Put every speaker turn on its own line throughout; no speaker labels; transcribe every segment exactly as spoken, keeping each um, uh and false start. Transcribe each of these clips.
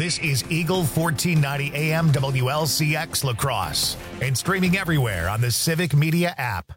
This is Eagle fourteen ninety A M W L C X La Crosse and streaming everywhere on the Civic Media app.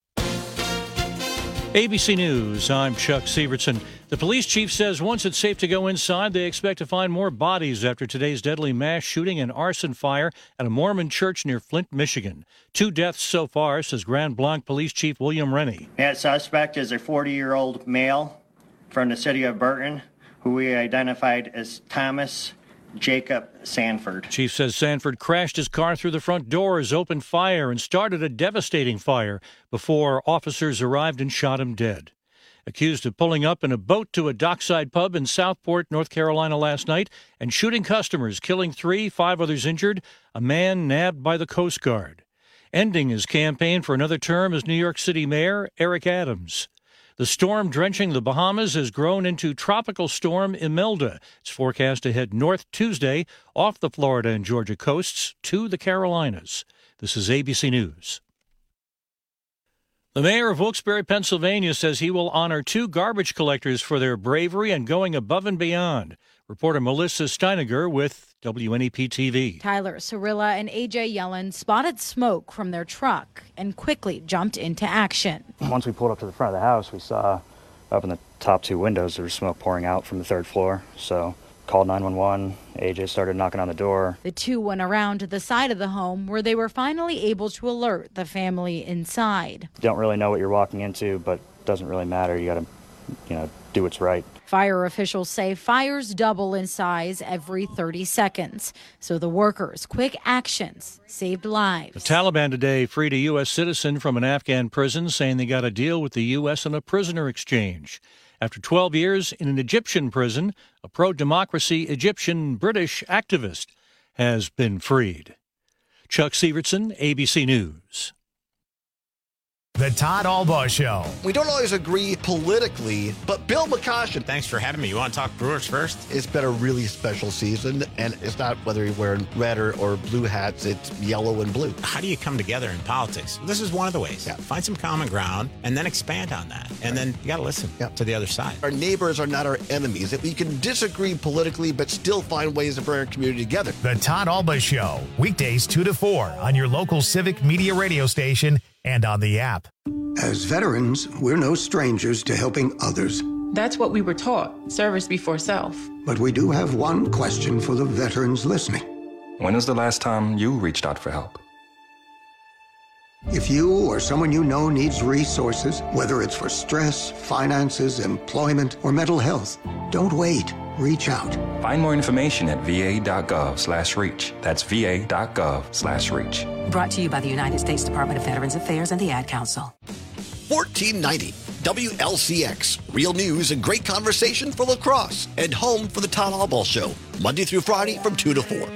A B C News, I'm Chuck Severson. The police chief says once it's safe to go inside, they expect to find more bodies after today's deadly mass shooting and arson fire at a Mormon church near Flint, Michigan. Two deaths so far, says Grand Blanc Police Chief William Rennie.
That suspect is a forty-year-old male from the city of Burton, who we identified as Thomas Jacob Sanford.
Chief says Sanford crashed his car through the front doors, opened fire, and started a devastating fire before officers arrived and shot him dead. Accused of pulling up in a boat to a dockside pub in Southport, North Carolina last night and shooting customers, killing three, five others injured, a man nabbed by the Coast Guard. Ending his campaign for another term as New York City Mayor, Eric Adams. The storm drenching the Bahamas has grown into Tropical Storm Imelda. It's forecast to head north Tuesday off the Florida and Georgia coasts to the Carolinas. This is A B C News. The mayor of Wilkes-Barre, Pennsylvania, says he will honor two garbage collectors for their bravery and going above and beyond. Reporter Melissa Steiniger with W N E P T V.
Tyler Cirilla and A J Yellen spotted smoke from their truck and quickly jumped into action.
Once we pulled up to the front of the house, we saw up in the top two windows there was smoke pouring out from the third floor. So called nine one one. A J started knocking on the door.
The two went around to the side of the home where they were finally able to alert the family inside.
You don't really know what you're walking into, but it doesn't really matter. You got to, you know, do what's right.
Fire officials say fires double in size every thirty seconds. So the workers' quick actions saved lives.
The Taliban today freed a U S citizen from an Afghan prison, saying they got a deal with the U S on a prisoner exchange. After twelve years in an Egyptian prison, a pro-democracy Egyptian British activist has been freed. Chuck Severson, A B C News.
The Todd Albaugh Show.
We don't always agree politically, but Bill McCoshen.
Thanks for having me. You want to talk Brewers first?
It's been a really special season, and it's not whether you're wearing red or, or blue hats, it's yellow and blue.
How do you come together in politics? This is one of the ways.
Yeah.
Find some common ground and then expand on that. And right. then you got to listen yeah. to the other side.
Our neighbors are not our enemies. If we can disagree politically, but still find ways to bring our community together.
The Todd Albaugh Show, weekdays two to four on your local Civic Media radio station and on the app.
As veterans, we're no strangers to helping others.
That's what we were taught, service before self.
But we do have one question for the veterans listening.
When was the last time you reached out for help?
If you or someone you know needs resources, whether it's for stress, finances, employment, or mental health, don't wait. Reach out.
Find more information at va.gov slash reach. That's va.gov slash reach.
Brought to you by the United States Department of Veterans Affairs and the Ad Council.
fourteen ninety W L C X. Real news and great conversation for La Crosse. And home for the Todd Albaugh Show. Monday through Friday from two to four.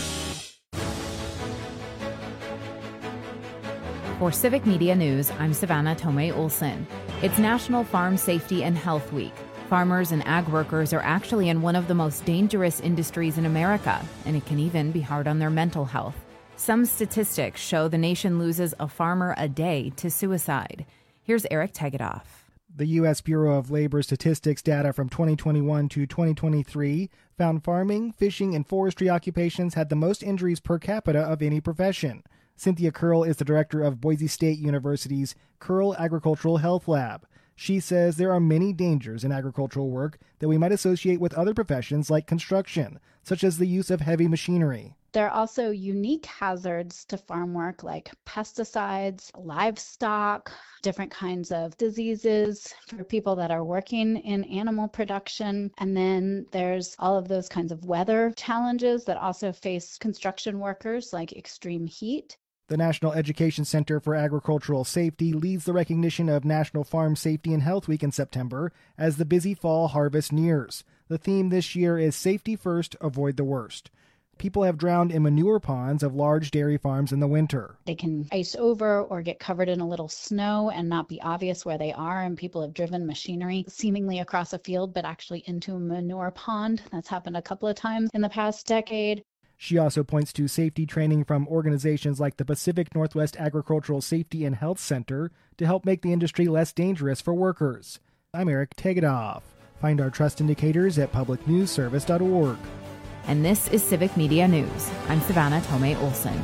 For Civic Media News, I'm Savannah Tomei Olson. It's National Farm Safety and Health Week. Farmers and ag workers are actually in one of the most dangerous industries in America, and it can even be hard on their mental health. Some statistics show the nation loses a farmer a day to suicide. Here's Eric Tegedoff.
The U S Bureau of Labor Statistics data from twenty twenty-one to twenty twenty-three found farming, fishing, and forestry occupations had the most injuries per capita of any profession. Cynthia Curl is the director of Boise State University's Curl Agricultural Health Lab. She says there are many dangers in agricultural work that we might associate with other professions like construction, such as the use of heavy machinery.
There are also unique hazards to farm work like pesticides, livestock, different kinds of diseases for people that are working in animal production. And then there's all of those kinds of weather challenges that also face construction workers like extreme heat.
The National Education Center for Agricultural Safety leads the recognition of National Farm Safety and Health Week in September as the busy fall harvest nears. The theme this year is Safety First, Avoid the Worst. People have drowned in manure ponds of large dairy farms in the winter.
They can ice over or get covered in a little snow and not be obvious where they are, and people have driven machinery seemingly across a field but actually into a manure pond. That's happened a couple of times in the past decade.
She also points to safety training from organizations like the Pacific Northwest Agricultural Safety and Health Center to help make the industry less dangerous for workers. I'm Eric Tegedoff. Find our trust indicators at public news service dot org.
And this is Civic Media News. I'm Savannah Tomei Olson.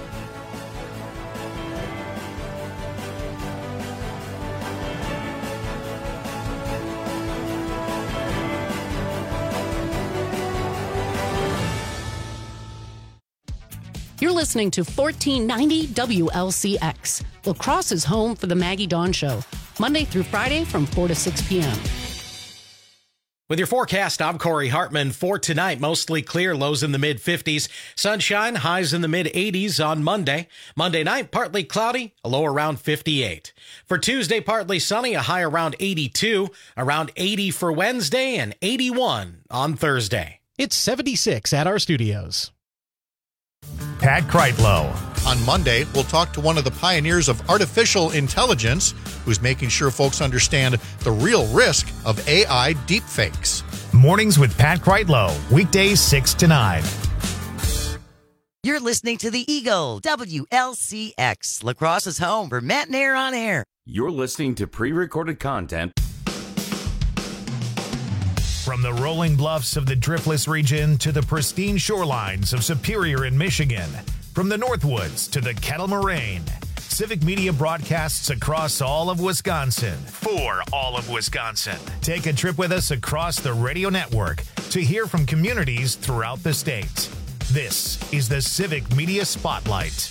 You're listening to fourteen ninety W L C X. La Crosse is home for the Maggie Dawn Show, Monday through Friday from four to six p.m.
With your forecast, I'm Corey Hartman. For tonight, mostly clear, lows in the mid fifties. Sunshine, highs in the mid eighties on Monday. Monday night, partly cloudy, a low around fifty-eight. For Tuesday, partly sunny, a high around eighty-two. Around eighty for Wednesday and eighty-one on Thursday.
It's seventy-six at our studios.
Pat Kreitlow.
On Monday, we'll talk to one of the pioneers of artificial intelligence who's making sure folks understand the real risk of A I deepfakes.
Mornings with Pat Kreitlow, weekdays six to nine.
You're listening to The Eagle, W L C X, La Crosse's home for Matt and Air on Air.
You're listening to pre-recorded content.
From the rolling bluffs of the Driftless region to the pristine shorelines of Superior in Michigan, from the Northwoods to the Kettle Moraine, Civic Media broadcasts across all of Wisconsin for all of Wisconsin. Take a trip with us across the radio network to hear from communities throughout the state. This is the Civic Media Spotlight.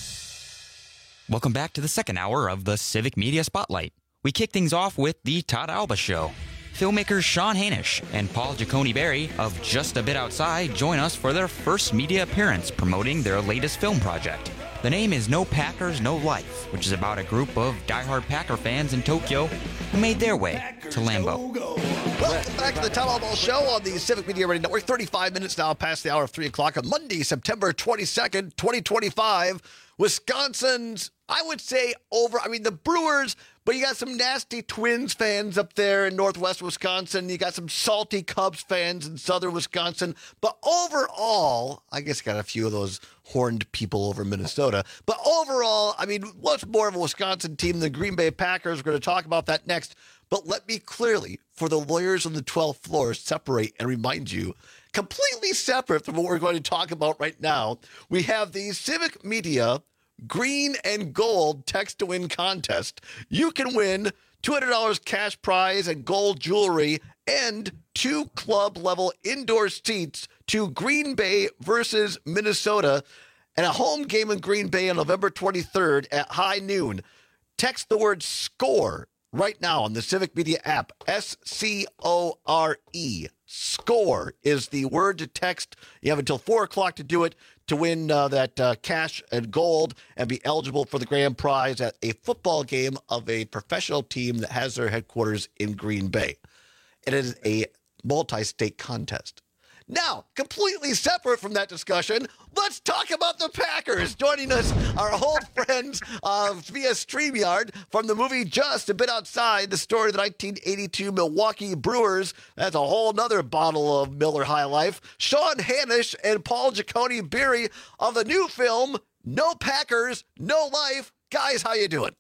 Welcome back to the second hour of the Civic Media Spotlight. We kick things off with the Todd Alba Show. Filmmakers Sean Hanish and Paul Giacone-Berry of Just a Bit Outside join us for their first media appearance promoting their latest film project. The name is No Packers, No Life, which is about a group of diehard Packer fans in Tokyo who made their way to Lambeau.
Welcome back to the Todd Alba Show on the Civic Media Radio Network. thirty-five minutes now past the hour of three o'clock on Monday, September twenty-second, twenty twenty-five. Wisconsin's, I would say, over. I mean, the Brewers, but you got some nasty Twins fans up there in northwest Wisconsin. You got some salty Cubs fans in southern Wisconsin. But overall, I guess you got a few of those horned people over Minnesota. But overall, I mean, what's more of a Wisconsin team than the Green Bay Packers? We're going to talk about that next. But let me clearly, for the lawyers on the twelfth floor, separate and remind you, completely separate from what we're going to talk about right now, we have the Civic Media Green and Gold Text to Win contest. You can win two hundred dollars cash prize and gold jewelry and two club-level indoor seats to Green Bay versus Minnesota and a home game in Green Bay on November twenty-third at high noon. Text the word SCORE right now on the Civic Media app, S C O R E. SCORE is the word to text. You have until four o'clock to do it to win uh, that uh, cash and gold and be eligible for the grand prize at a football game of a professional team that has their headquarters in Green Bay. It is a multi-state contest. Now, completely separate from that discussion, let's talk about the Packers. Joining us, our old friends uh, via StreamYard from the movie Just a Bit Outside, the story of the nineteen eighty-two Milwaukee Brewers. That's a whole nother bottle of Miller High Life. Sean Hanish and Paul Giacone-Berry of the new film, No Packers, No Life. Guys, how you doing?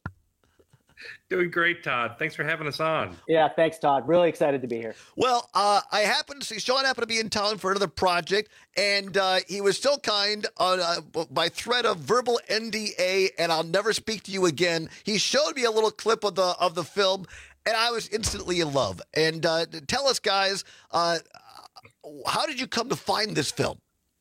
Doing great, Todd. Thanks for having us on.
Yeah, thanks, Todd. Really excited to be here.
Well, uh, I happened to see Sean happened to be in town for another project, and uh, he was so kind on uh, by threat of verbal N D A, and I'll never speak to you again. He showed me a little clip of the of the film, and I was instantly in love. And uh, tell us, guys, uh, how did you come to find this film?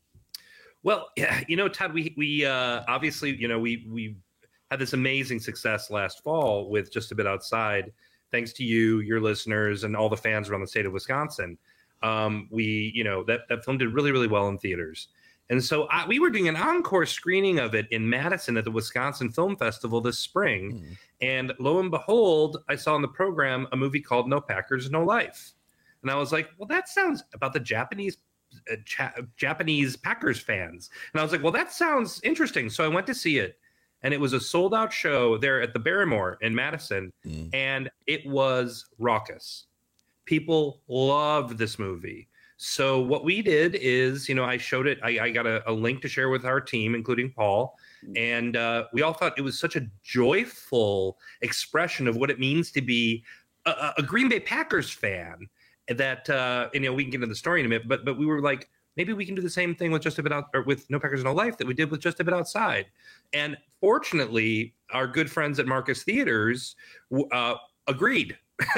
Well, yeah, you know, Todd, we we uh, obviously, you know, we we. had this amazing success last fall with Just a Bit Outside, thanks to you, your listeners, and all the fans around the state of Wisconsin. Um, we, you know, that, that film did really, really well in theaters. And so I, we were doing an encore screening of it in Madison at the Wisconsin Film Festival this spring. Mm. And lo and behold, I saw in the program a movie called No Packers, No Life. And I was like, well, that sounds about the Japanese uh, cha- Japanese Packers fans. And I was like, well, that sounds interesting. So I went to see it. And it was a sold-out show there at the Barrymore in Madison, mm. and it was raucous. People loved this movie. So what we did is, you know, I showed it. I, I got a, a link to share with our team, including Paul, and uh, we all thought it was such a joyful expression of what it means to be a, a Green Bay Packers fan that, uh, you know, we can get into the story in a minute, but but we were like, maybe we can do the same thing with Just a Bit Out, or with No Packers, No Life that we did with Just a Bit Outside. And fortunately, our good friends at Marcus Theaters uh, agreed.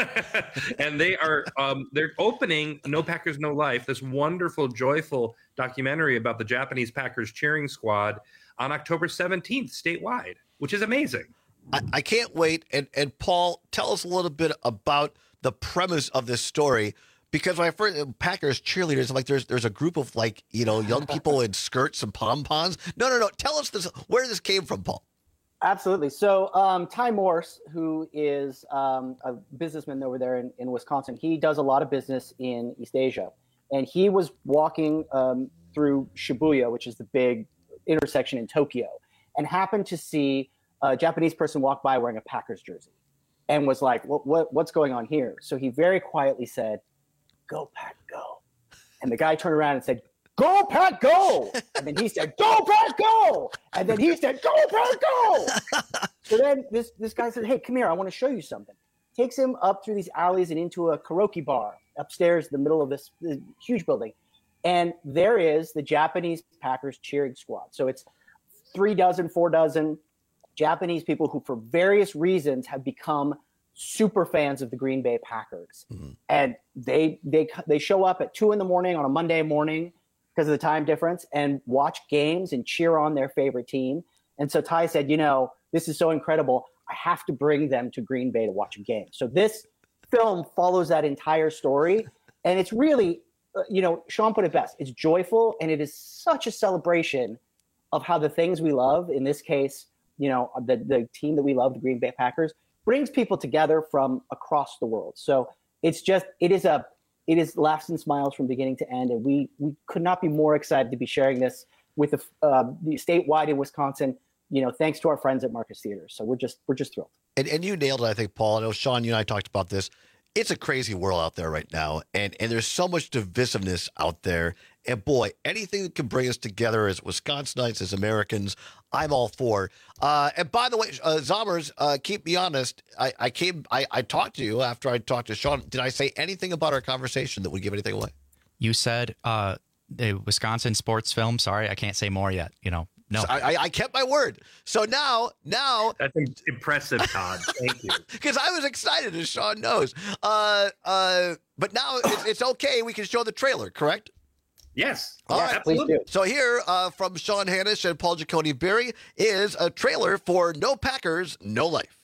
And they are um, they're opening No Packers, No Life, this wonderful, joyful documentary about the Japanese Packers cheering squad on October seventeenth statewide, which is amazing.
I, I can't wait. And, and Paul, tell us a little bit about the premise of this story. Because when I first Packers cheerleaders, I'm like, there's there's a group of like, you know, young people in skirts and pom-poms. No, no, no. Tell us this, where this came from, Paul.
Absolutely. So um, Ty Morse, who is um, a businessman over there in, in Wisconsin, he does a lot of business in East Asia. And he was walking um, through Shibuya, which is the big intersection in Tokyo, and happened to see a Japanese person walk by wearing a Packers jersey and was like, what, what what's going on here? So he very quietly said, "Go Pack, go." And the guy turned around and said, "Go Pack, go." And then he said, "Go Pack, go." And then he said, "Go Pack, go." So then this, this guy said, "Hey, come here. I want to show you something." Takes him up through these alleys and into a karaoke bar upstairs in the middle of this, this huge building. And there is the Japanese Packers cheering squad. So it's three dozen, four dozen Japanese people who, for various reasons, have become super fans of the Green Bay Packers. Mm-hmm. And they they they show up at two in the morning on a Monday morning because of the time difference and watch games and cheer on their favorite team. And so Ty said, you know, this is so incredible. I have to bring them to Green Bay to watch a game. So this film follows that entire story. And it's really, uh, you know, Sean put it best. It's joyful, and it is such a celebration of how the things we love, in this case, you know, the, the team that we love, the Green Bay Packers, brings people together from across the world. So it's just, it is a, it is laughs and smiles from beginning to end. And we, we could not be more excited to be sharing this with the, uh, the statewide in Wisconsin, you know, thanks to our friends at Marcus Theaters. So we're just, we're just thrilled.
And, and you nailed it, I think, Paul. I know, Sean, you and I talked about this. It's a crazy world out there right now. And, and there's so much divisiveness out there. And boy, anything that can bring us together as Wisconsinites, as Americans, I'm all for. Uh, and by the way, uh, Zommers, uh, keep me honest. I, I came, I, I talked to you after I talked to Sean. Did I say anything about our conversation that would give anything away?
You said uh, the Wisconsin sports film. Sorry, I can't say more yet. You know, no.
So I, I kept my word. So now, now
that's impressive, Todd. Thank you.
Because I was excited, as Sean knows. Uh, uh, but now it's, it's okay. We can show the trailer, correct?
Yes.
All
yeah,
right.
absolutely.
So here uh, from Sean Hanish and Paul Giacone Berry is a trailer for No Packers, No Life.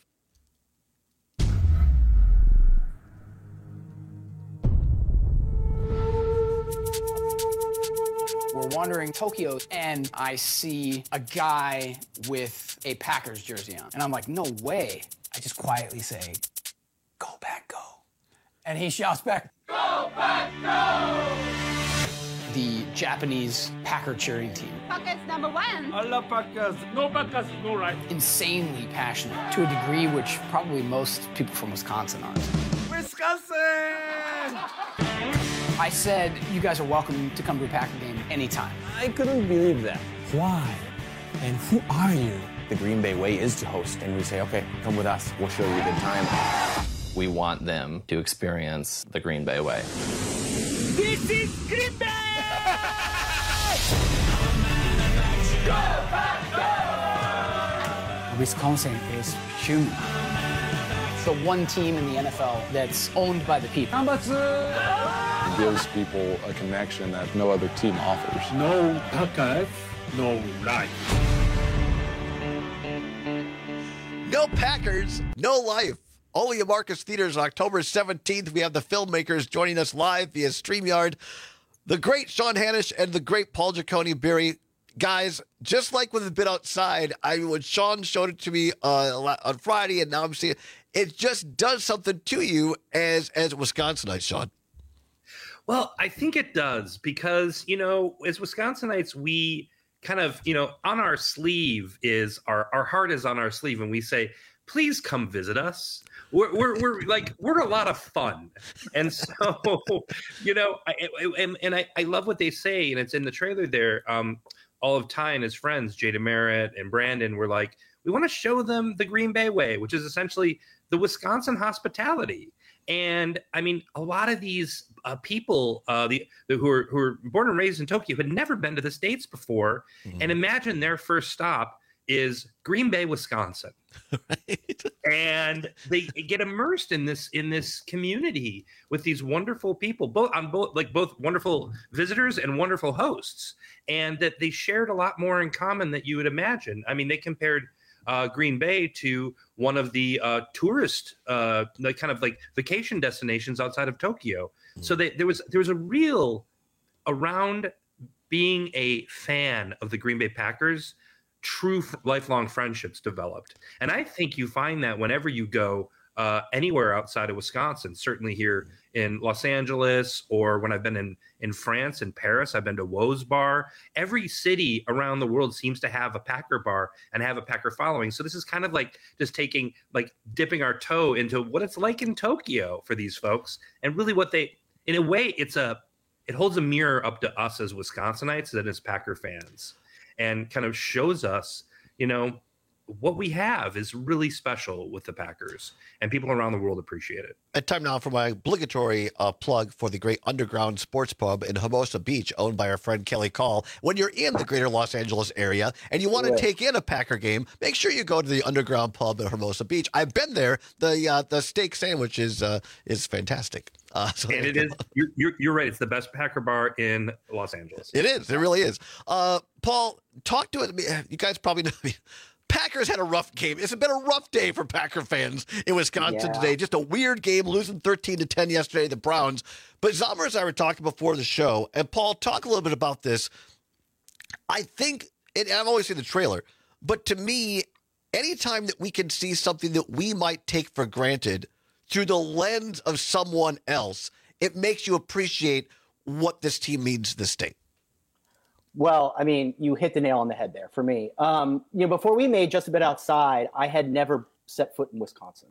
We're wandering Tokyo, and I see a guy with a Packers jersey on. And I'm like, no way. I just quietly say, "Go Pack, go." And he shouts back, "Go Pack, go!" The Japanese Packer cheering team.
Packers number one.
I love Packers. No Packers, no right. Insanely passionate to a degree which probably most people from Wisconsin aren't.
Wisconsin!
I said, you guys are welcome to come to a Packer game anytime.
I couldn't believe that. Why? And who are you? The Green Bay way is to host, and we say, okay, come with us. We'll show you a good time.
We want them to experience the Green Bay way.
This is Green Bay! Go, Pack, go!
Wisconsin is human. It's the one team in the N F L that's owned by the people.
It gives people a connection that no other team offers.
No Packers, no life.
No Packers, no life. Only at Marcus Theaters on October seventeenth. We have the filmmakers joining us live via StreamYard. The great Sean Hanish and the great Paul Giacone Berry. Guys, just like with A Bit Outside, I when Sean showed it to me uh, on Friday, and now I'm seeing it, it just does something to you as as a Wisconsinites, Sean.
Well, I think it does because, you know, as Wisconsinites, we kind of, you know, on our sleeve is our, our heart is on our sleeve, and we say, please come visit us. We're, we're, we're like, we're a lot of fun. And so, you know, I, and, and I, I love what they say, and it's in the trailer there. Um, all of Ty and his friends, Jada Merritt and Brandon, were like, we want to show them the Green Bay way, which is essentially the Wisconsin hospitality. And I mean, a lot of these uh, people uh, the, the who are who are born and raised in Tokyo had never been to the States before. Mm-hmm. And imagine their first stop is Green Bay, Wisconsin. Right. And they get immersed in this in this community with these wonderful people, both on both like both wonderful visitors and wonderful hosts, and that they shared a lot more in common than you would imagine. I mean, they compared uh, Green Bay to one of the uh, tourist, uh, the kind of like vacation destinations outside of Tokyo. Mm. So they, there was there was a real around being a fan of the Green Bay Packers. True f- lifelong friendships developed. And I think you find that whenever you go uh, anywhere outside of Wisconsin, certainly here in Los Angeles, or when I've been in, in France, in Paris, I've been to Woe's Bar. Every city around the world seems to have a Packer bar and have a Packer following. So this is kind of like just taking, like dipping our toe into what it's like in Tokyo for these folks. And really what they, in a way, it's a, it holds a mirror up to us as Wisconsinites and as Packer fans. And kind of shows us, you know, what we have is really special with the Packers, and people around the world appreciate it.
And time now for my obligatory uh, plug for the great underground sports pub in Hermosa Beach, owned by our friend Kelly Call. When you're in the greater Los Angeles area and you want to yeah. take in a Packer game, make sure you go to the underground pub at Hermosa Beach. I've been there. The uh, the steak sandwich is uh, is fantastic. Uh, so
and it is. You're, you're, you're right. It's the best Packer bar in Los Angeles.
It is. It really is. Uh, Paul, talk to it. You guys probably know me. Packers had a rough game. It's been a rough day for Packer fans in Wisconsin yeah. today. Just a weird game, losing thirteen to ten yesterday, the Browns. But Zalmer and I were talking before the show, and Paul, talk a little bit about this. I think, and I've always seen the trailer, but to me, anytime that we can see something that we might take for granted through the lens of someone else, it makes you appreciate what this team means to the state.
Well, I mean, you hit the nail on the head there for me. Um, you know, before we made Just a Bit Outside, I had never set foot in Wisconsin.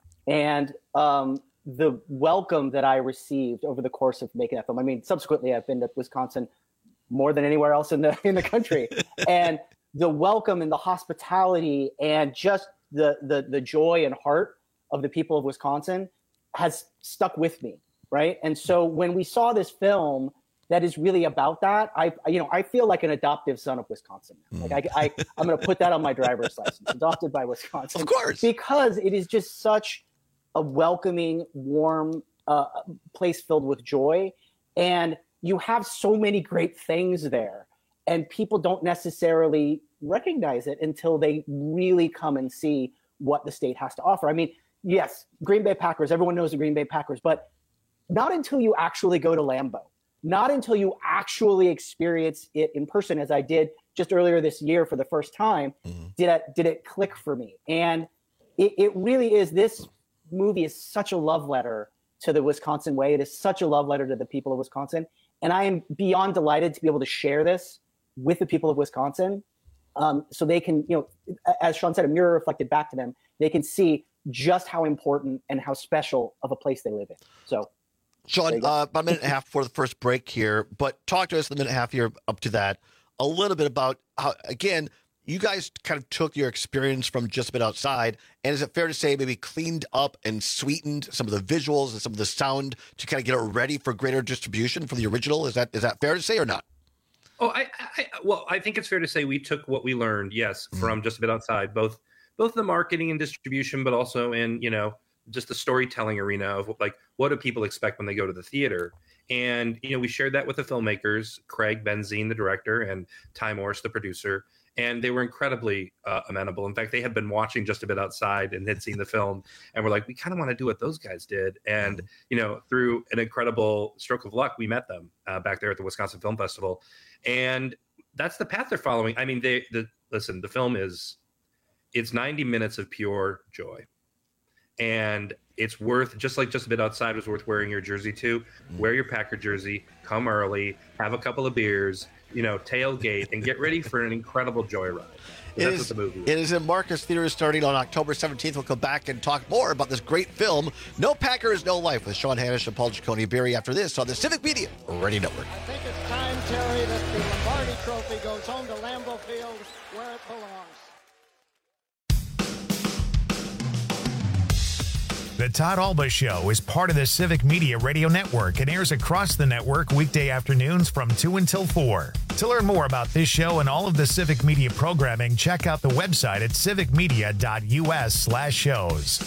And um, the welcome that I received over the course of making that film, I mean, subsequently, I've been to Wisconsin more than anywhere else in the in the country. And the welcome and the hospitality and just the the the joy and heart of the people of Wisconsin has stuck with me, right? And so when we saw this film that is really about that, I, you know, I feel like an adoptive son of Wisconsin. Like I, I I'm going to put that on my driver's license, adopted by Wisconsin.
Of course.
Because it is just such a welcoming, warm uh, place filled with joy. And you have so many great things there, and people don't necessarily recognize it until they really come and see what the state has to offer. I mean, yes, Green Bay Packers, everyone knows the Green Bay Packers, but not until you actually go to Lambeau, not until you actually experience it in person, as I did just earlier this year for the first time, mm-hmm. did it, did it click for me. And it, it really is, this movie is such a love letter to the Wisconsin way. It is such a love letter to the people of Wisconsin. And I am beyond delighted to be able to share this with the people of Wisconsin. Um, so they can, you know, as Sean said, a mirror reflected back to them. They can see just how important and how special of a place they live in. So,
Sean, uh, about a minute and a half before the first break here, but talk to us the minute and a half here up to that a little bit about how, again, you guys kind of took your experience from Just a Bit Outside, and is it fair to say maybe cleaned up and sweetened some of the visuals and some of the sound to kind of get it ready for greater distribution for the original? Is that is that fair to say or not?
Oh, I, I well, I think it's fair to say we took what we learned, yes, mm-hmm. from Just a Bit Outside, both both the marketing and distribution, but also in, you know, just the storytelling arena of like, what do people expect when they go to the theater? And, you know, we shared that with the filmmakers, Craig Benzine, the director, and Ty Morris, the producer. And they were incredibly uh, amenable. In fact, they had been watching Just a Bit Outside and had seen the film and were like, we kind of want to do what those guys did. And, you know, through an incredible stroke of luck, we met them uh, back there at the Wisconsin Film Festival. And that's the path they're following. I mean, they, the, listen, the film is, it's ninety minutes of pure joy. And it's worth, just like Just a Bit Outside was worth wearing your jersey to, wear your Packer jersey, come early, have a couple of beers, you know, tailgate, and get ready for an incredible joyride. That's
is,
what the movie is.
It is in Marcus Theaters starting on October seventeenth. We'll come back and talk more about this great film, No Packers, No Life, with Sean Hanish and Paul Giacone-Berry after this on the Civic Media Radio Network.
I think it's time, Terry, that the Lombardi Trophy goes home to Lambeau Field where it belongs.
The Todd Alba Show is part of the Civic Media Radio Network and airs across the network weekday afternoons from two until four. To learn more about this show and all of the Civic Media programming, check out the website at civicmedia.us slash shows.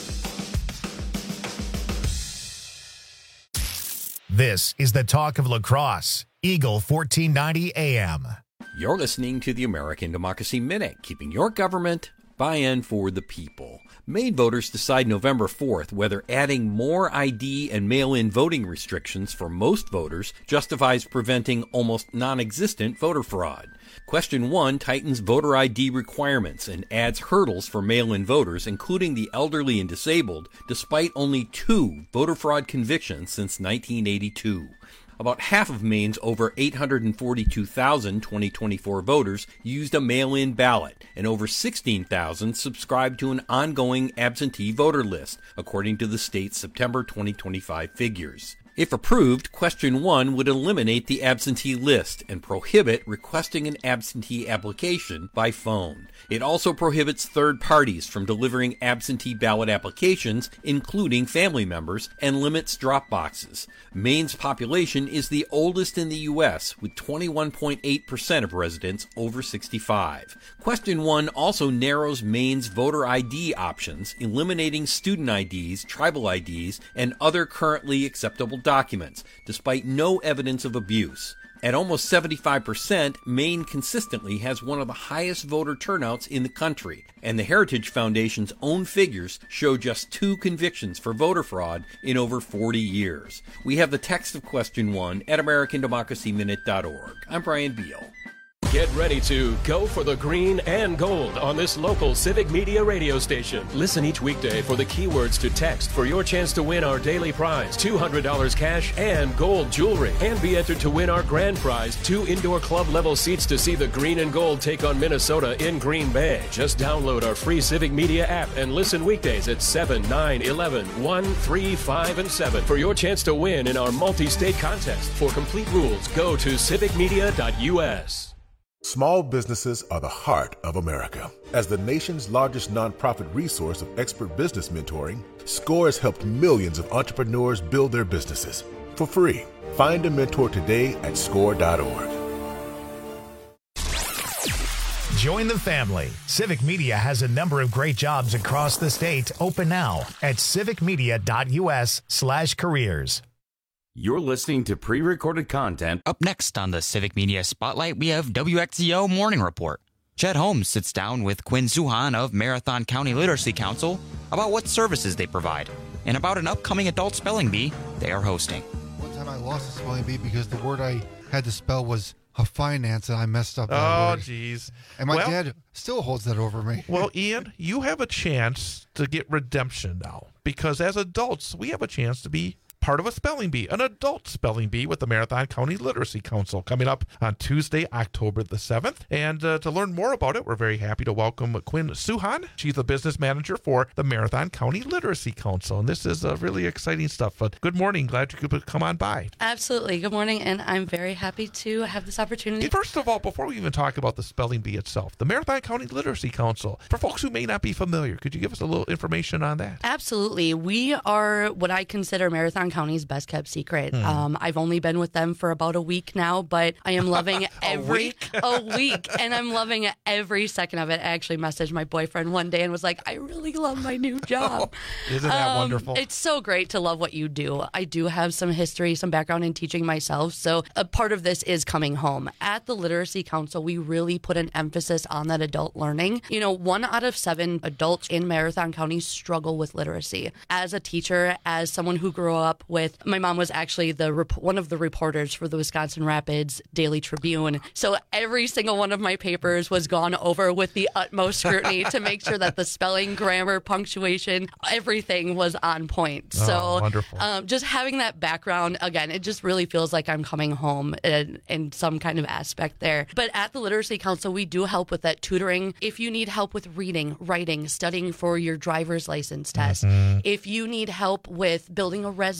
This is the Talk of La Crosse, Eagle fourteen ninety A M.
You're listening to the American Democracy Minute, keeping your government buy-in for the people. Maine voters decide November fourth whether adding more I D and mail-in voting restrictions for most voters justifies preventing almost non-existent voter fraud. Question one tightens voter I D requirements and adds hurdles for mail-in voters, including the elderly and disabled, despite only two voter fraud convictions since nineteen eighty-two. About half of Maine's over eight hundred forty-two thousand twenty twenty-four voters used a mail-in ballot, and over sixteen thousand subscribed to an ongoing absentee voter list, according to the state's September twenty twenty-five figures. If approved, Question one would eliminate the absentee list and prohibit requesting an absentee application by phone. It also prohibits third parties from delivering absentee ballot applications, including family members, and limits drop boxes. Maine's population is the oldest in the U S, with twenty-one point eight percent of residents over sixty-five. Question one also narrows Maine's voter I D options, eliminating student I Ds, tribal I Ds, and other currently acceptable documents, despite no evidence of abuse. At almost seventy-five percent, Maine consistently has one of the highest voter turnouts in the country, and the Heritage Foundation's own figures show just two convictions for voter fraud in over forty years. We have the text of Question one at american democracy minute dot org. I'm Brian Beal.
Get ready to go for the green and gold on this local Civic Media radio station. Listen each weekday for the keywords to text for your chance to win our daily prize, two hundred dollars cash and gold jewelry. And be entered to win our grand prize, two indoor club level seats to see the green and gold take on Minnesota in Green Bay. Just download our free Civic Media app and listen weekdays at seven, nine, eleven, one, three, five, and seven for your chance to win in our multi-state contest. For complete rules, go to civic media dot u s.
Small businesses are the heart of America. As the nation's largest nonprofit resource of expert business mentoring, SCORE has helped millions of entrepreneurs build their businesses for free. Find a mentor today at score dot org.
Join the family. Civic Media has a number of great jobs across the state open now at civicmedia.us slash careers.
You're listening to pre-recorded content.
Up next on the Civic Media Spotlight, we have W X Z O Morning Report. Chet Holmes sits down with Quinn Suhan of Marathon County Literacy Council about what services they provide and about an upcoming adult spelling bee they are hosting.
One time I lost a spelling bee because the word I had to spell was a finance, and I messed up.
Oh, geez.
And my
well,
dad still holds that over me.
Well, Ian, you have a chance to get redemption now, because as adults, we have a chance to be part of a spelling bee, an adult spelling bee with the Marathon County Literacy Council coming up on Tuesday, October the seventh. And uh, to learn more about it, we're very happy to welcome Quinn Suhan. She's the business manager for the Marathon County Literacy Council. And this is uh, really exciting stuff. But good morning. Glad you could come on by.
Absolutely. Good morning. And I'm very happy to have this opportunity.
First of all, before we even talk about the spelling bee itself, the Marathon County Literacy Council, for folks who may not be familiar, could you give us a little information on that?
Absolutely. We are what I consider Marathon County's best kept secret. Hmm. Um, I've only been with them for about a week now, but I am loving every
week?
a week, and I'm loving every second of it. I actually messaged my boyfriend one day and was like, "I really love my new job."
Oh, isn't that um, wonderful?
It's so great to love what you do. I do have some history, some background in teaching myself, so a part of this is coming home. At the Literacy Council, we really put an emphasis on that adult learning. You know, one out of seven adults in Marathon County struggle with literacy. As a teacher, as someone who grew up with my mom was actually the one of the reporters for the Wisconsin Rapids Daily Tribune. So every single one of my papers was gone over with the utmost scrutiny to make sure that the spelling, grammar, punctuation, everything was on point.
Oh,
so
wonderful.
Um, just having that background, again, it just really feels like I'm coming home in, in some kind of aspect there. But at the Literacy Council, we do help with that tutoring. If you need help with reading, writing, studying for your driver's license test,
Mm-hmm.
if you need help with building a resume,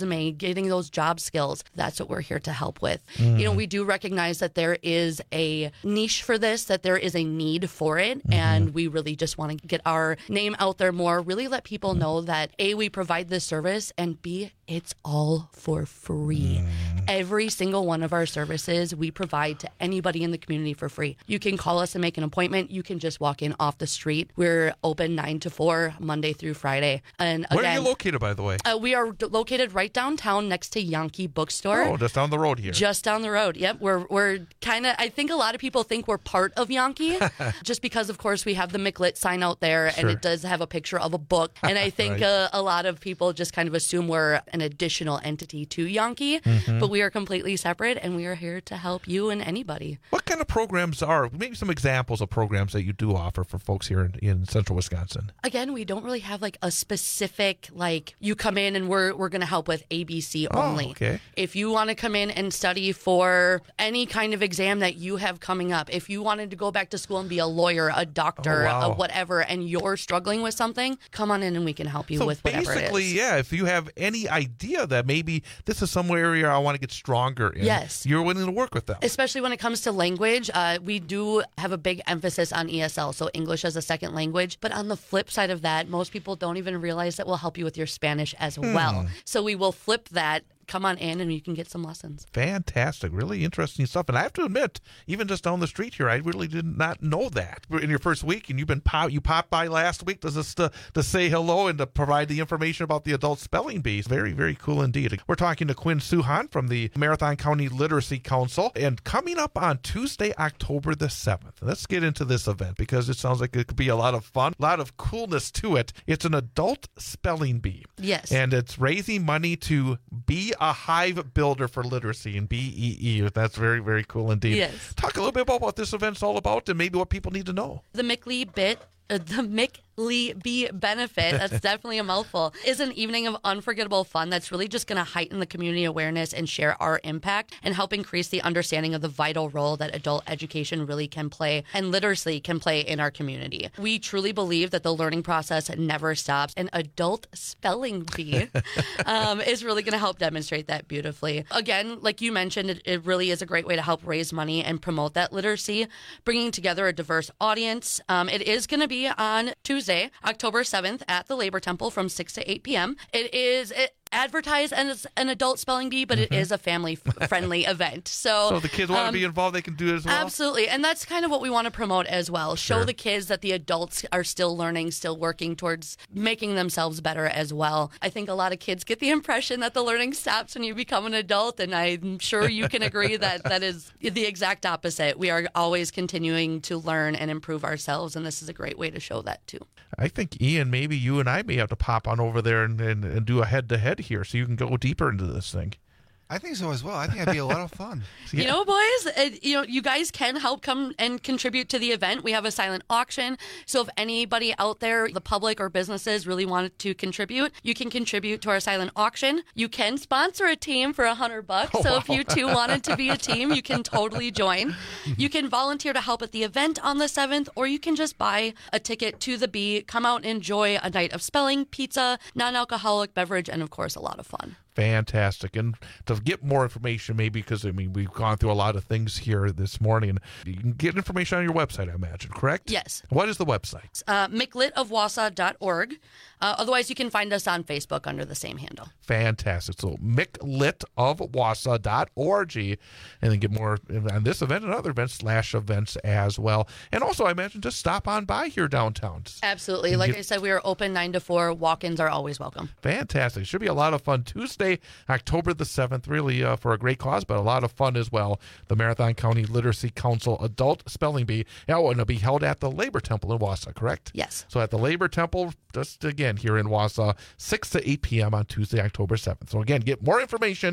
resume, getting those job skills. That's what we're here to help with.
Mm.
You know, we do recognize that there is a niche for this, that there is a need for it.
Mm-hmm.
And we really just want to get our name out there more, really let people know that A, we provide this service, and B, it's all for free.
Mm.
Every single one of our services we provide to anybody in the community for free. You can call us and make an appointment. You can just walk in off the street. We're open nine to four, Monday through Friday. And again,
Where are you located, by the way?
Uh, we are d- located right downtown next to Yankee Bookstore.
Oh, just down the road here.
Just down the road. Yep. We're we're kind of, I think a lot of people think we're part of Yankee just because, of course, we have the McLit sign out there
Sure.
and it does have a picture of a book. And I think
Right.
uh, a lot of people just kind of assume we're an additional entity to Yankee,
Mhm.
but we are completely separate and we are here to help you and anybody.
What kind of programs are, maybe some examples of programs that you do offer for folks here in, in central Wisconsin?
Again, we don't really have like a specific, like you come in and we're we're going to help with A B C
Oh,
only.
okay.
If you want to come in and study for any kind of exam that you have coming up, if you wanted to go back to school and be a lawyer, a doctor,
Oh, wow.
a whatever, and you're struggling with something, come on in and we can help you
So
with whatever it
basically,
is.
yeah, if you have any idea that maybe this is some area I want to get stronger in,
Yes.
you're willing to work with them.
Especially when it comes to language, uh, we do have a big emphasis on E S L, so English as a second language. But on the flip side of that, most people don't even realize that we'll help you with your Spanish as
Hmm.
well. So we will flip that. Come on in and you can get some lessons.
Fantastic. Really interesting stuff. And I have to admit, even just down the street here, I really did not know that. In your first week, and you've been pop, you popped by last week to, just to, to say hello and to provide the information about the adult spelling bee. Very, very cool indeed. We're talking to Quinn Suhan from the Marathon County Literacy Council. And coming up on Tuesday, October the seventh, let's get into this event because it sounds like it could be a lot of fun, a lot of coolness to it. It's an adult spelling bee.
Yes.
And it's raising money to be a hive builder for literacy and B E E. That's very, very cool indeed.
Yes.
Talk a little bit about what this event's all about and maybe what people need to know.
The McLee bit, uh, the Mick Lee Bee benefit, that's definitely a mouthful, is an evening of unforgettable fun that's really just going to heighten the community awareness and share our impact and help increase the understanding of the vital role that adult education really can play and literacy can play in our community. We truly believe that the learning process never stops, and adult spelling bee um, is really going to help demonstrate that beautifully. Again, like you mentioned, it, it really is a great way to help raise money and promote that literacy, bringing together a diverse audience. Um, it is going to be on Tuesday, October seventh at the Labor Temple from six to eight p.m. It is it, advertised as an adult spelling bee, but
Mm-hmm.
it is a family-friendly event. So,
So the kids want
um,
to be involved, they can do it as well?
Absolutely. And that's kind of what we want to promote as well. Show
Sure.
the kids that the adults are still learning, still working towards making themselves better as well. I think a lot of kids get the impression that the learning stops when you become an adult, and I'm sure you can agree that that is the exact opposite. We are always continuing to learn and improve ourselves, and this is a great way to show that too.
I think, Ian, maybe you and I may have to pop on over there and, and, and do a head-to-head here so you can go deeper into this thing.
I think so as well. I think it'd be a lot of fun.
You know, boys, it, you know, you guys can help come and contribute to the event. We have a silent auction. So if anybody out there, the public or businesses really wanted to contribute, you can contribute to our silent auction. You can sponsor a team for a hundred bucks.
Oh,
so
wow.
if you too wanted to be a team, you can totally join. You can volunteer to help at the event on the seventh, or you can just buy a ticket to the Bee, come out and enjoy a night of spelling, pizza, non-alcoholic beverage, and of course, a lot of fun.
Fantastic. And to get more information, maybe because, I mean, we've gone through a lot of things here this morning. You can get information on your website, I imagine, correct?
Yes.
What is the website?
Uh, M C L I T of Wausau dot org. Uh, otherwise, you can find us on Facebook under the same handle.
Fantastic. So M C L I T of Wausau dot org, and then get more on this event and other events slash events as well. And also, I imagine, just stop on by here downtown.
Absolutely.
And
Like
get-
I said, we are open nine to four. Walk-ins are always welcome.
Fantastic. Should be a lot of fun. Tuesday, October the seventh, really uh, for a great cause, but a lot of fun as well. The Marathon County Literacy Council Adult Spelling Bee. Oh, and it'll be held at the Labor Temple in Wausau, correct?
Yes.
So at the Labor Temple, just again here in Wausau, six to eight p.m. on Tuesday, October seventh. So again, get more information.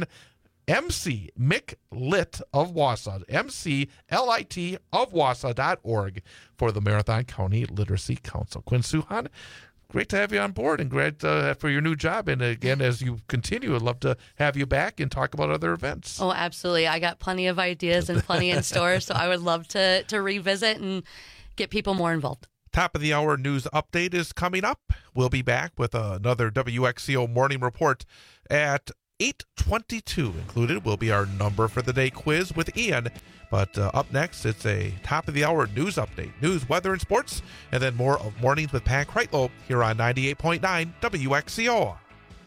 M C M C L I T of Wausau, M C L I T of Wausau dot org for the Marathon County Literacy Council. Quinn Suhan, great to have you on board and great uh, for your new job. And again, as you continue, I'd love to have you back and talk about other events.
Oh, absolutely. I got plenty of ideas and plenty in store, so I would love to, to revisit and get people more involved.
Top of the hour news update is coming up. We'll be back with another W X C O morning report at eight twenty-two. Included will be our number for the day quiz with Ian. But uh, up next, it's a top of the hour news update, news, weather, and sports, and then more of Mornings with Pat Kreitlow here on ninety-eight point nine W X C O.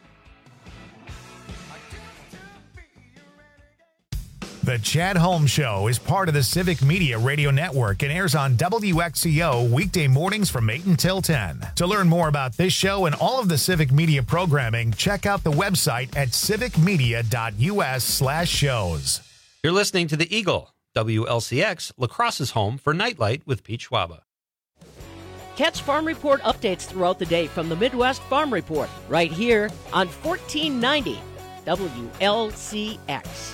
The Chad Holmes Show is part of the Civic Media Radio Network and airs on W X C O weekday mornings from eight until ten. To learn more about this show and all of the Civic Media programming, check out the website at civicmedia.us slash shows.
You're listening to The Eagle, W L C X, La Crosse's home for Nightlight with Pete Schwaba.
Catch Farm Report updates throughout the day from the Midwest Farm Report, right here on fourteen ninety W L C X.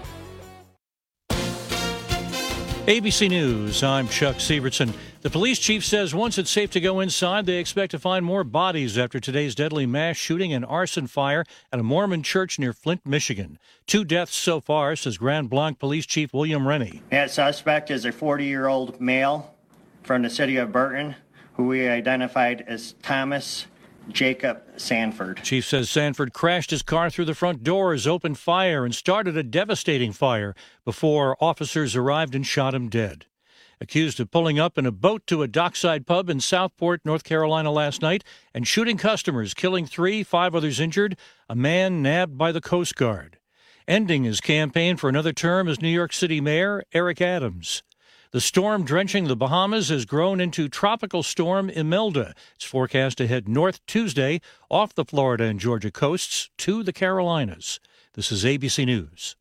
A B C News, I'm Chuck Sievertson. The police chief says once it's safe to go inside, they expect to find more bodies after today's deadly mass shooting and arson fire at a Mormon church near Flint, Michigan. Two deaths so far, says Grand Blanc Police Chief William Rennie.
That suspect is a forty-year-old male from the city of Burton, who we identified as Thomas Jacob Sanford.
Chief says Sanford crashed his car through the front doors, opened fire, and started a devastating fire before officers arrived and shot him dead. Accused of pulling up in a boat to a dockside pub in Southport, North Carolina last night and shooting customers, killing three, five others injured, a man nabbed by the Coast Guard. Ending his campaign for another term as New York City Mayor Eric Adams. The storm drenching the Bahamas has grown into Tropical Storm Imelda. It's forecast to head north Tuesday off the Florida and Georgia coasts to the Carolinas. This is A B C News.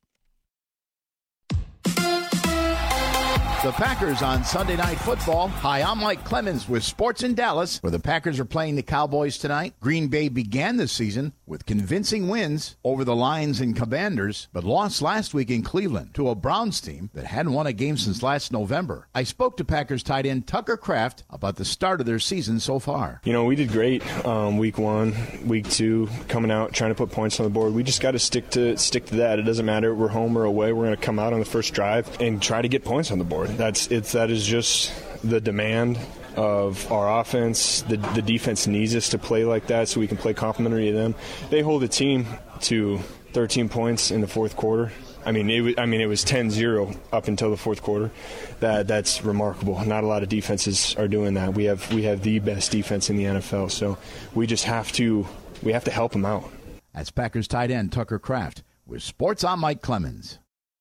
The Packers on Sunday Night Football. Hi, I'm Mike Clemens with Sports in Dallas, where the Packers are playing the Cowboys tonight. Green Bay began the season with convincing wins over the Lions and Commanders, but lost last week in Cleveland to a Browns team that hadn't won a game since last November. I spoke to Packers tight end Tucker Kraft about the start of their season so far.
You know, we did great um, week one, week two, coming out, trying to put points on the board. We just got to stick to stick to that. It doesn't matter if we're home or away. We're going to come out on the first drive and try to get points on the board. That's it's that is just the demand of our offense. The, the defense needs us to play like that so we can play complementary to them. They hold the team to thirteen points in the fourth quarter. I mean, it, I mean, it was ten zero up until the fourth quarter. That that's remarkable. Not a lot of defenses are doing that. We have we have the best defense in the N F L, so we just have to we have to help them out.
That's Packers tight end Tucker Kraft with Sports. I'm Mike Clemens.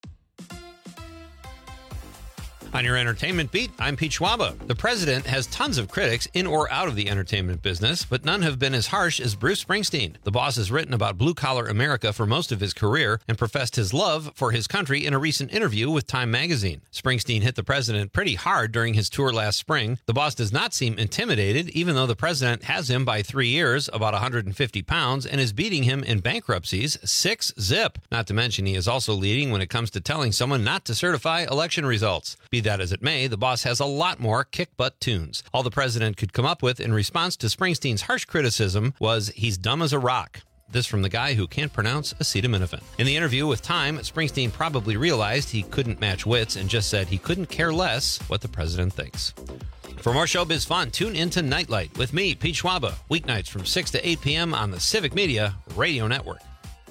On your entertainment beat, I'm Pete Schwaba. The president has tons of critics in or out of the entertainment business, but none have been as harsh as Bruce Springsteen. The boss has written about blue-collar America for most of his career and professed his love for his country in a recent interview with Time magazine. Springsteen hit the president pretty hard during his tour last spring. The boss does not seem intimidated, even though the president has him by three years, about one hundred fifty pounds, and is beating him in bankruptcies six zip. Not to mention he is also leading when it comes to telling someone not to certify election results. Be that as it may, the boss has a lot more kick-butt tunes. All the president could come up with in response to Springsteen's harsh criticism was, he's dumb as a rock. This from the guy who can't pronounce acetaminophen. In the interview with Time, Springsteen probably realized he couldn't match wits and just said he couldn't care less what the president thinks. For more showbiz fun, tune into Nightlight with me, Pete Schwaba, weeknights from six to eight p.m. on the Civic Media Radio Network.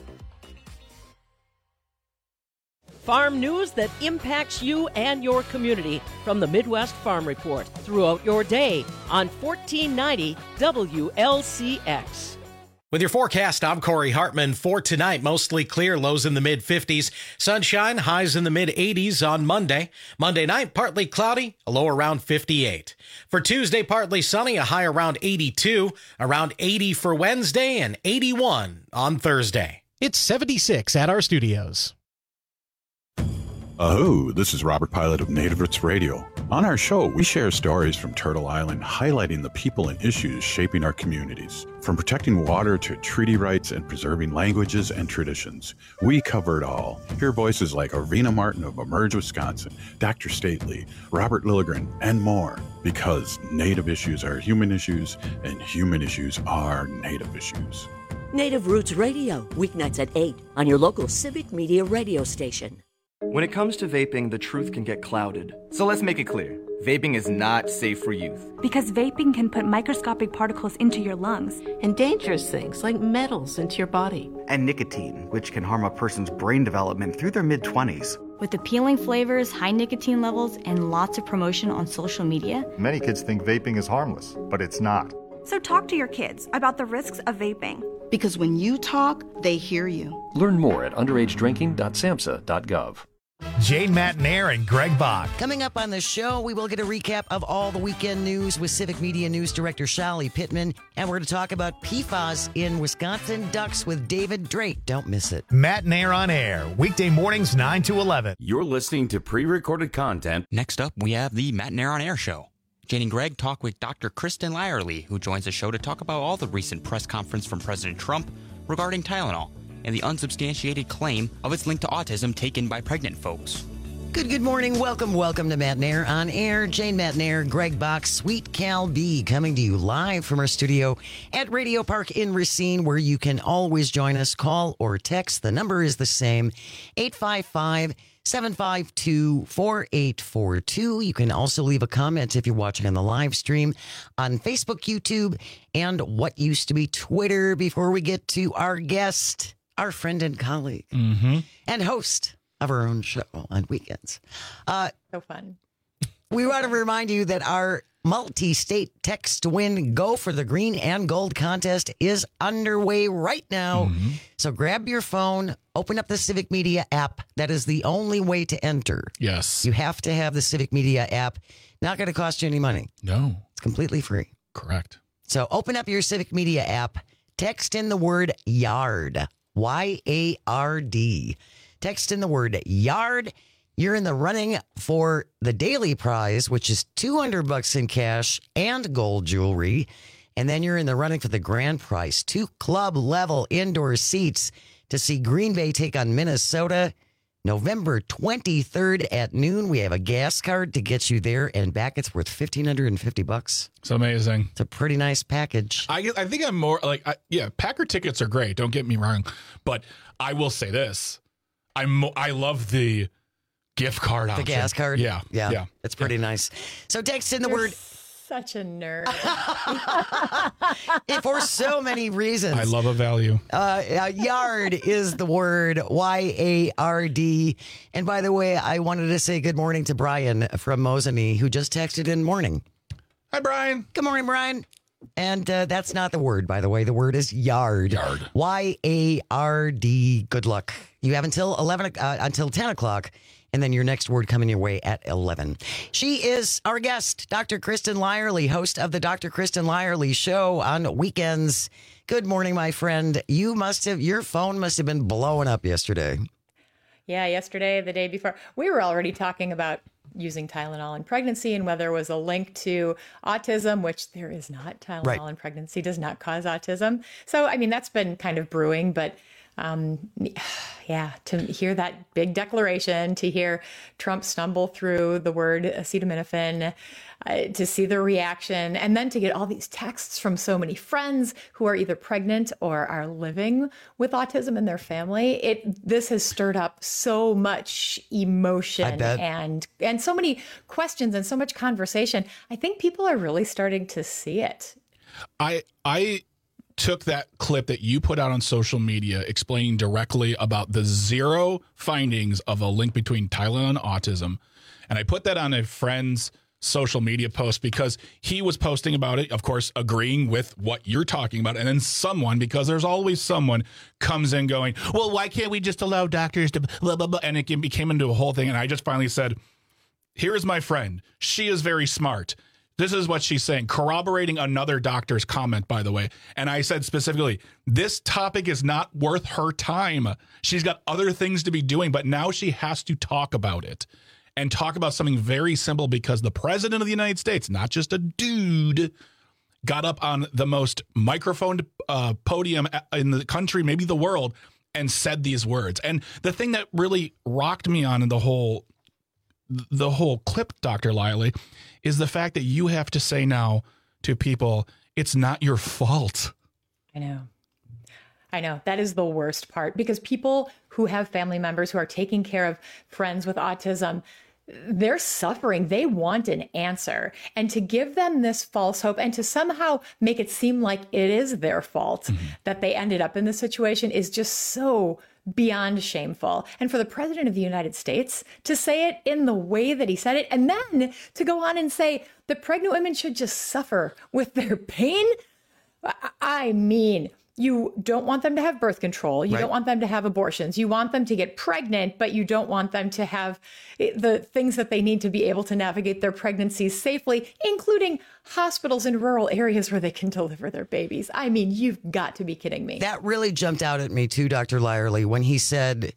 Farm news that impacts you and your community from the Midwest Farm Report throughout your day on fourteen ninety W L C X.
With your forecast, I'm Corey Hartman. For tonight, mostly clear, lows in the mid-fifties. Sunshine, highs in the mid-eighties on Monday. Monday night, partly cloudy, a low around fifty-eight. For Tuesday, partly sunny, a high around eighty-two. Around eighty for Wednesday and eighty-one on Thursday.
It's seventy-six at our studios.
Oh, this is Robert Pilot of Native Roots Radio. On our show, we share stories from Turtle Island highlighting the people and issues shaping our communities. From protecting water to treaty rights and preserving languages and traditions, we cover it all. Hear voices like Arena Martin of Emerge, Wisconsin, Doctor Stately, Robert Lilligren, and more. Because Native issues are human issues, and human issues are Native issues.
Native Roots Radio, weeknights at eight on your local Civic Media radio station.
When it comes to vaping, the truth can get clouded. So let's make it clear.
vaping is not safe for youth.
Because vaping can put microscopic particles into your lungs.
And dangerous things like metals into your body.
And nicotine, which can harm a person's brain development through their mid-twenties.
With appealing flavors, high nicotine levels, and lots of promotion on social media,
many kids think vaping is harmless, but it's not.
So talk to your kids about the risks of vaping.
Because when you talk, they hear you.
Learn more at underage drinking dot samhsa dot gov.
Jane Matnair and Greg Bach.
Coming up on the show, we will get a recap of all the weekend news with Civic Media News Director Shali Pittman. And we're going to talk about P FAS in Wisconsin Ducks with David Drake. Don't miss it.
Matnair on air, weekday mornings nine to eleven.
You're listening to pre-recorded content.
Next up, we have the Matnair on Air show. Jane and Greg talk with Doctor Kristen Lyerly, who joins the show to talk about all the recent press conference from President Trump regarding Tylenol and the unsubstantiated claim of its link to autism taken by pregnant folks.
Good, good morning. Welcome, welcome to Matnair on Air. Jane Matnair, Greg Bach, Sweet Cal B, coming to you live from our studio at Radio Park in Racine, where you can always join us. Call or text. The number is the same, eight five five, seven five two, four eight four two. You can also leave a comment if you're watching on the live stream on Facebook, YouTube, and what used to be Twitter. Before we get to our guest, our friend and colleague,
mm-hmm.
and host of our own show on weekends. Uh,
so fun.
We want to remind you that our multi-state text to win Go for the Green and Gold contest is underway right now.
Mm-hmm.
So grab your phone, open up the Civic Media app. That is the only way to enter.
Yes.
You have to have the Civic Media app. Not going to cost you any money.
No.
It's completely free.
Correct.
So open up your Civic Media app, text in the word YARD, Y A R D. Text in the word YARD. You're in the running for the daily prize, which is two hundred bucks in cash and gold jewelry. And then you're in the running for the grand prize, two club level indoor seats to see Green Bay take on Minnesota November twenty-third at noon. We have a gas card to get you there and back. It's worth fifteen hundred fifty bucks.
It's amazing.
It's a pretty nice package.
I, I think I'm more like, I, yeah, Packer tickets are great. Don't get me wrong. But I will say this. I'm, I love the gift card option.
The gas card?
Yeah.
Yeah.
Yeah.
It's pretty
yeah.
nice. So text in the
You're
word.
Such a nerd.
For so many reasons.
I love a value.
Uh, uh, yard is the word, Y A R D. And by the way, I wanted to say good morning to Brian from Mosinee, who just texted in morning.
Hi, Brian.
Good morning, Brian. And uh, that's not the word, by the way. The word is yard.
Yard.
Y A R D. Good luck. You have until eleven uh, until ten o'clock, and then your next word coming your way at eleven. She is our guest, Doctor Kristen Lyerly, host of the Doctor Kristen Lyerly Show on weekends. Good morning, my friend. You must have your phone must have been blowing up yesterday.
Yeah, yesterday, the day before, we were already talking about using Tylenol in pregnancy and whether there was a link to autism, which there is not. Tylenol
right.
in pregnancy does not cause autism. So, I mean, that's been kind of brewing, but um, yeah, to hear that big declaration, to hear Trump stumble through the word acetaminophen, uh, to see the reaction, and then to get all these texts from so many friends who are either pregnant or are living with autism in their family. It this has stirred up so much emotion and and so many questions and so much conversation. I think people are really starting to see it.
I I took that clip that you put out on social media explaining directly about the zero findings of a link between Tylenol and autism, and I put that on a friend's social media post because he was posting about it, of course, agreeing with what you're talking about. And then someone, because there's always someone, comes in going, well, why can't we just allow doctors to blah, blah, blah? And it became into a whole thing. And I just finally said, here is my friend. She is very smart. This is what she's saying, corroborating another doctor's comment, by the way. And I said specifically, this topic is not worth her time. She's got other things to be doing, but now she has to talk about it. And talk about something very simple because the president of the United States, not just a dude, got up on the most microphoned uh, podium in the country, maybe the world, and said these words. And the thing that really rocked me on in the whole the whole clip, Doctor Lyerly, is the fact that you have to say now to people, it's not your fault.
I know. I know. That is the worst part because people who have family members who are taking care of friends with autism, they're suffering. They want an answer. And to give them this false hope and to somehow make it seem like it is their fault mm-hmm. that they ended up in this situation is just so beyond shameful. And for the president of the United States to say it in the way that he said it, and then to go on and say that pregnant women should just suffer with their pain. I mean, you don't want them to have birth control. You right. don't want them to have abortions. You want them to get pregnant, but you don't want them to have the things that they need to be able to navigate their pregnancies safely, including hospitals in rural areas where they can deliver their babies. I mean, you've got to be kidding me.
That really jumped out at me too, Doctor Lyerly, when he said,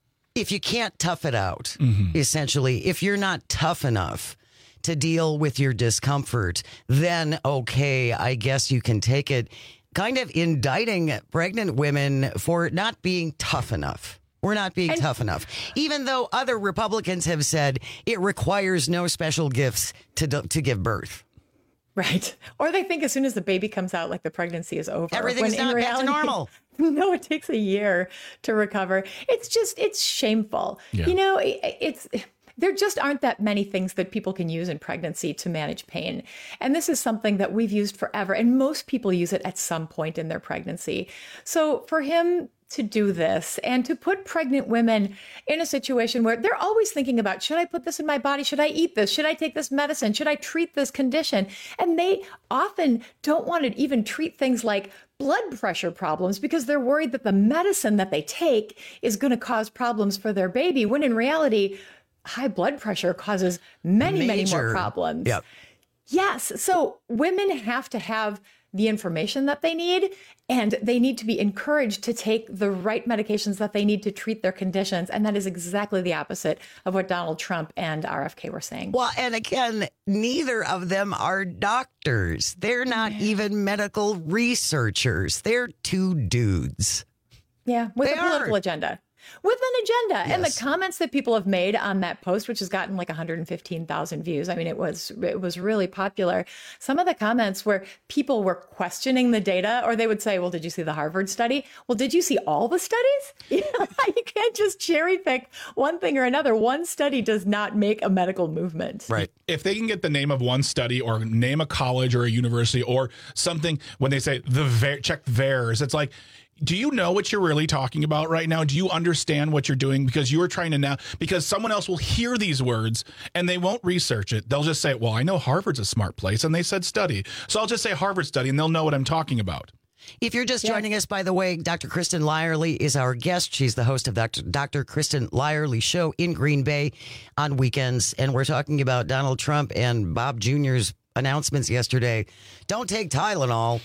if you can't tough it out, mm-hmm. essentially, if you're not tough enough to deal with your discomfort, then okay, I guess you can take it. Kind of indicting pregnant women for not being tough enough. We're not being and, tough enough. Even though other Republicans have said it requires no special gifts to to give birth.
Right. Or they think as soon as the baby comes out, like the pregnancy is over.
Everything's not back to normal.
No, it takes a year to recover. It's just, it's shameful. Yeah. You know, it, it's... There just aren't that many things that people can use in pregnancy to manage pain. And this is something that we've used forever. And most people use it at some point in their pregnancy. So for him to do this and to put pregnant women in a situation where they're always thinking about, should I put this in my body? Should I eat this? Should I take this medicine? Should I treat this condition? And they often don't want to even treat things like blood pressure problems because they're worried that the medicine that they take is going to cause problems for their baby, when in reality, high blood pressure causes many, Major. many more problems.
Yep.
Yes. So women have to have the information that they need, and they need to be encouraged to take the right medications that they need to treat their conditions. And that is exactly the opposite of what Donald Trump and R F K were saying.
Well, and again, neither of them are doctors. They're not yeah. even medical researchers. They're two dudes.
Yeah, with
they
a political
are.
agenda. With an agenda.
Yes.
And the comments that people have made on that post, which has gotten like one hundred fifteen thousand views. I mean, it was it was really popular. Some of the comments where people were questioning the data, or they would say, well, did you see the Harvard study? Well, did you see all the studies? You know, you can't just cherry pick one thing or another. One study does not make a medical movement.
Right. If they can get the name of one study or name a college or a university or something, when they say the ver- check theirs, it's like, do you know what you're really talking about right now? Do you understand what you're doing? Because you are trying to now, because someone else will hear these words and they won't research it. They'll just say, well, I know Harvard's a smart place and they said study. So I'll just say Harvard study and they'll know what I'm talking about.
If you're just yeah. joining us, by the way, Doctor Kristen Lyerly is our guest. She's the host of Doctor Doctor Kristen Lyerly Show in Green Bay on weekends. And we're talking about Donald Trump and Bob Junior's announcements yesterday. Don't take Tylenol.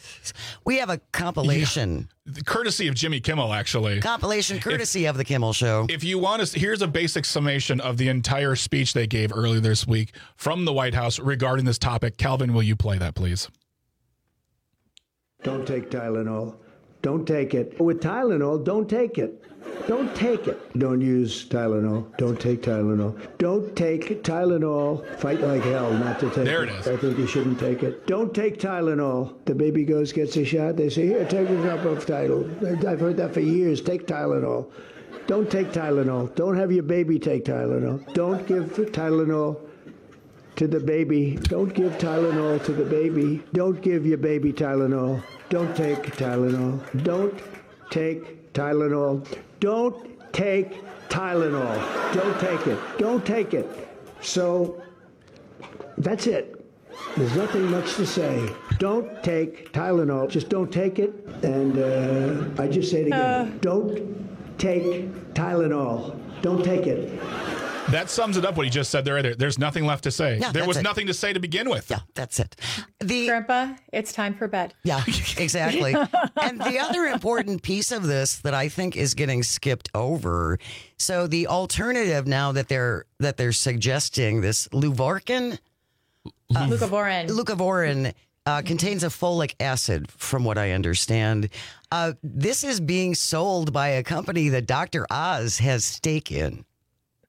We have a compilation.
Yeah. Courtesy of Jimmy Kimmel, actually.
Compilation courtesy
if,
of the Kimmel Show.
If you want to, here's a basic summation of the entire speech they gave earlier this week from the White House regarding this topic. Calvin, will you play that, please?
Don't take Tylenol. Don't take it. With Tylenol, don't take it. Don't take it. Don't use Tylenol. Don't take Tylenol. Don't take Tylenol. Fight like hell not to take it.
There it is.
I think you shouldn't take it. Don't take Tylenol. The baby goes, gets a shot. They say, here, take a drop of Tylenol. I've heard that for years. Take Tylenol. Don't take Tylenol. Don't have your baby take Tylenol. Don't give Tylenol to the baby. Don't give Tylenol to the baby. Don't give your baby Tylenol. Don't take Tylenol. Don't take Tylenol. Don't take Tylenol. Don't take it. Don't take it. So that's it. There's nothing much to say. Don't take Tylenol. Just don't take it. And uh, I just say it again. Uh. Don't take Tylenol. Don't take it.
That sums it up what he just said there. There's nothing left to say.
Yeah,
there was
it.
nothing to say to begin with.
Yeah, that's it. The
Grandpa, it's time for bed.
Yeah, exactly. And the other important piece of this that I think is getting skipped over. So the alternative now that they're that they're suggesting, this Luvorin,
uh, Leucovorin,
Leucovorin uh, contains a folic acid, from what I understand. Uh, this is being sold by a company that Doctor Oz has stake in.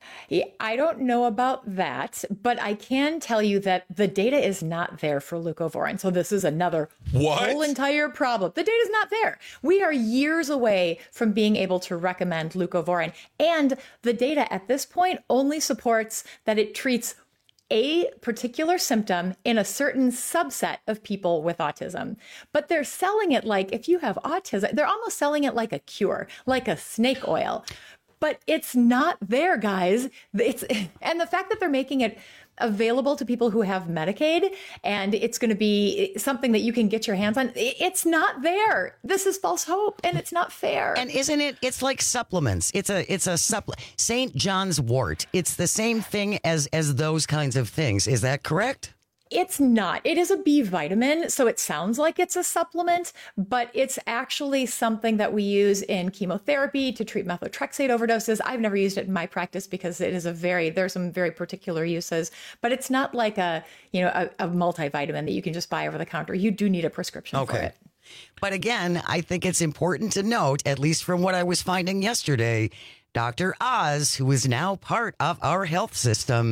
I don't know about that, but I can tell you that the data is not there for leucovorin. So this is another
what?
whole entire problem. The data is not there. We are years away from being able to recommend leucovorin. And the data at this point only supports that it treats a particular symptom in a certain subset of people with autism. But they're selling it like, if you have autism, they're almost selling it like a cure, like a snake oil. But it's not there, guys. It's and the fact that they're making it available to people who have Medicaid and it's going to be something that you can get your hands on, it's not there. This is false hope and it's not fair.
And isn't it? It's like supplements. It's a it's a supplement. Saint John's wort. It's the same thing as as those kinds of things. Is that correct?
It's not. It is a B vitamin, so it sounds like it's a supplement, but it's actually something that we use in chemotherapy to treat methotrexate overdoses. I've never used it in my practice because it is a very, there's some very particular uses, but it's not like a, you know, a, a multivitamin that you can just buy over the counter. You do need a prescription
okay.
for it.
But again, I think it's important to note, at least from what I was finding yesterday, Doctor Oz, who is now part of our health system,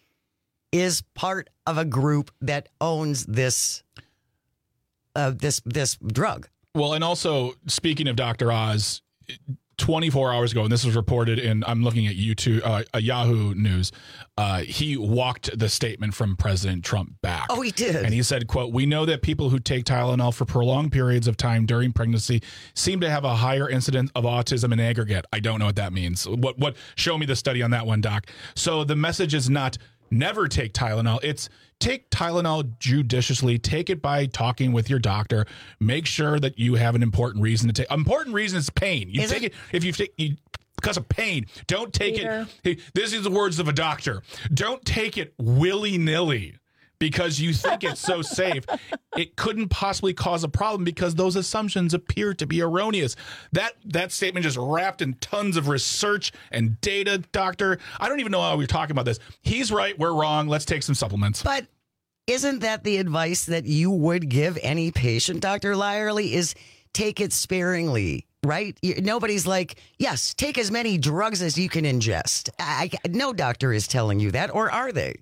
is part of a group that owns this uh, this this drug.
Well, and also, speaking of Doctor Oz, twenty-four hours ago, and this was reported in, I'm looking at YouTube, uh, uh, Yahoo News, uh, he walked the statement from President Trump back.
Oh, he did.
And he said, quote, "We know that people who take Tylenol for prolonged periods of time during pregnancy seem to have a higher incidence of autism in aggregate." I don't know what that means. What, what, show me the study on that one, Doc. So the message is not never take Tylenol. It's take Tylenol judiciously. Take it by talking with your doctor. Make sure that you have an important reason to take. Important reason is pain. You
is
take it, it if you take you, because of pain. Don't take
Peter.
it. This is the words of a doctor. Don't take it willy nilly because you think it's so safe. It couldn't possibly cause a problem because those assumptions appear to be erroneous. That that statement just wrapped in tons of research and data, doctor. I don't even know how we're talking about this. He's right. We're wrong. Let's take some supplements.
But isn't that the advice that you would give any patient, Doctor Lyerly, is take it sparingly, right? You, nobody's like, yes, take as many drugs as you can ingest. I, no doctor is telling you that, or are they?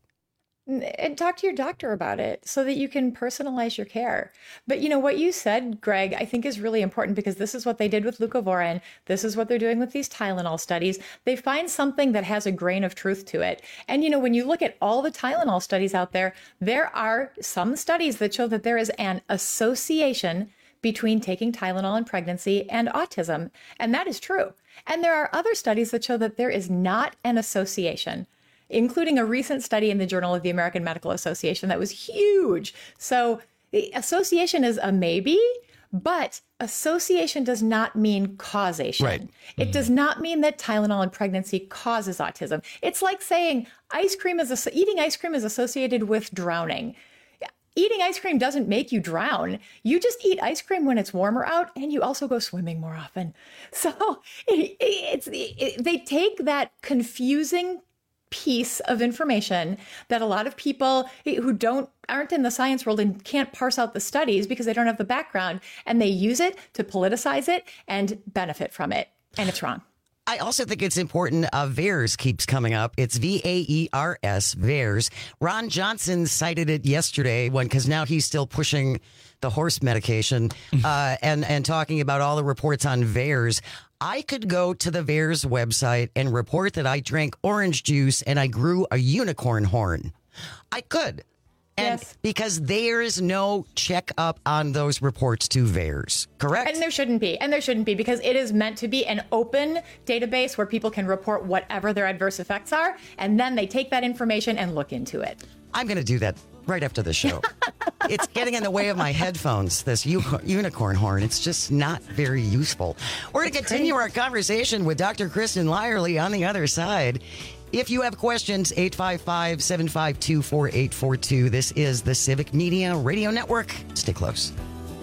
And talk to your doctor about it so that you can personalize your care. But you know, what you said, Greg, I think is really important because this is what they did with leucovorin. This is what they're doing with these Tylenol studies. They find something that has a grain of truth to it. And you know, when you look at all the Tylenol studies out there, there are some studies that show that there is an association between taking Tylenol in pregnancy and autism. And that is true. And there are other studies that show that there is not an association, including a recent study in the Journal of the American Medical Association that was huge. So the association is a maybe, but association does not mean causation.
Right.
It mm. does not mean that Tylenol in pregnancy causes autism. It's like saying ice cream is eating ice cream is associated with drowning. Eating ice cream doesn't make you drown. You just eat ice cream when it's warmer out, and you also go swimming more often. So it, it's it, they take that confusing piece of information that a lot of people who don't aren't in the science world and can't parse out the studies because they don't have the background, and they use it to politicize it and benefit from it, and it's wrong.
I also think it's important. Uh, VAERS keeps coming up. It's V A E R S, VAERS. Ron Johnson cited it yesterday when, because now he's still pushing the horse medication uh, and, and talking about all the reports on VAERS. I could go to the VAERS website and report that I drank orange juice and I grew a unicorn horn. I could. And
yes.
Because there is no checkup on those reports to VAERS, correct?
And there shouldn't be. And there shouldn't be because it is meant to be an open database where people can report whatever their adverse effects are. And then they take that information and look into it.
I'm going to do that right after the show. It's getting in the way of my headphones, this u- unicorn horn. It's just not very useful. We're going to continue our conversation with Doctor Kristen Lyerly on the other side. If you have questions, eight five five, seven five two, four eight four two. This is the Civic Media Radio Network. Stay close.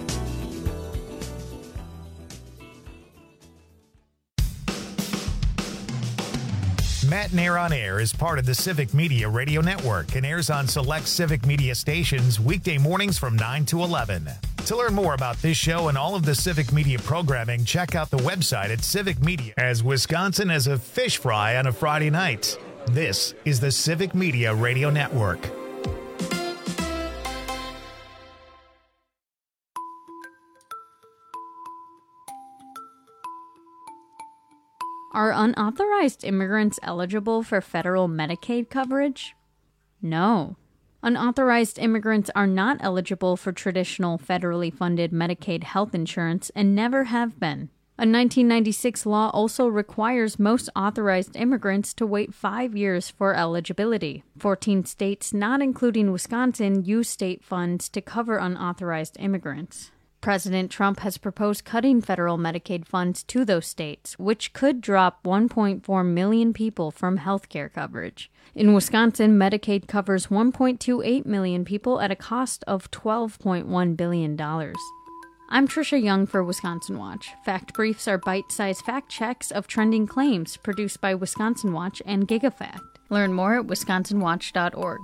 Matt Nair on Air is part of the Civic Media Radio Network and airs on select Civic Media stations weekday mornings from nine to eleven. To learn more about this show and all of the Civic Media programming, check out the website at Civic Media, as Wisconsin has a fish fry on a Friday night. This is the Civic Media Radio Network.
Are unauthorized immigrants eligible for federal Medicaid coverage? No. Unauthorized immigrants are not eligible for traditional federally funded Medicaid health insurance and never have been. A nineteen ninety-six law also requires most authorized immigrants to wait five years for eligibility. fourteen states, not including Wisconsin, use state funds to cover unauthorized immigrants. President Trump has proposed cutting federal Medicaid funds to those states, which could drop one point four million people from health care coverage. In Wisconsin, Medicaid covers one point two eight million people at a cost of twelve point one billion dollars. I'm Trisha Young for Wisconsin Watch. Fact Briefs are bite-sized fact checks of trending claims produced by Wisconsin Watch and GigaFact. Learn more at wisconsin watch dot org.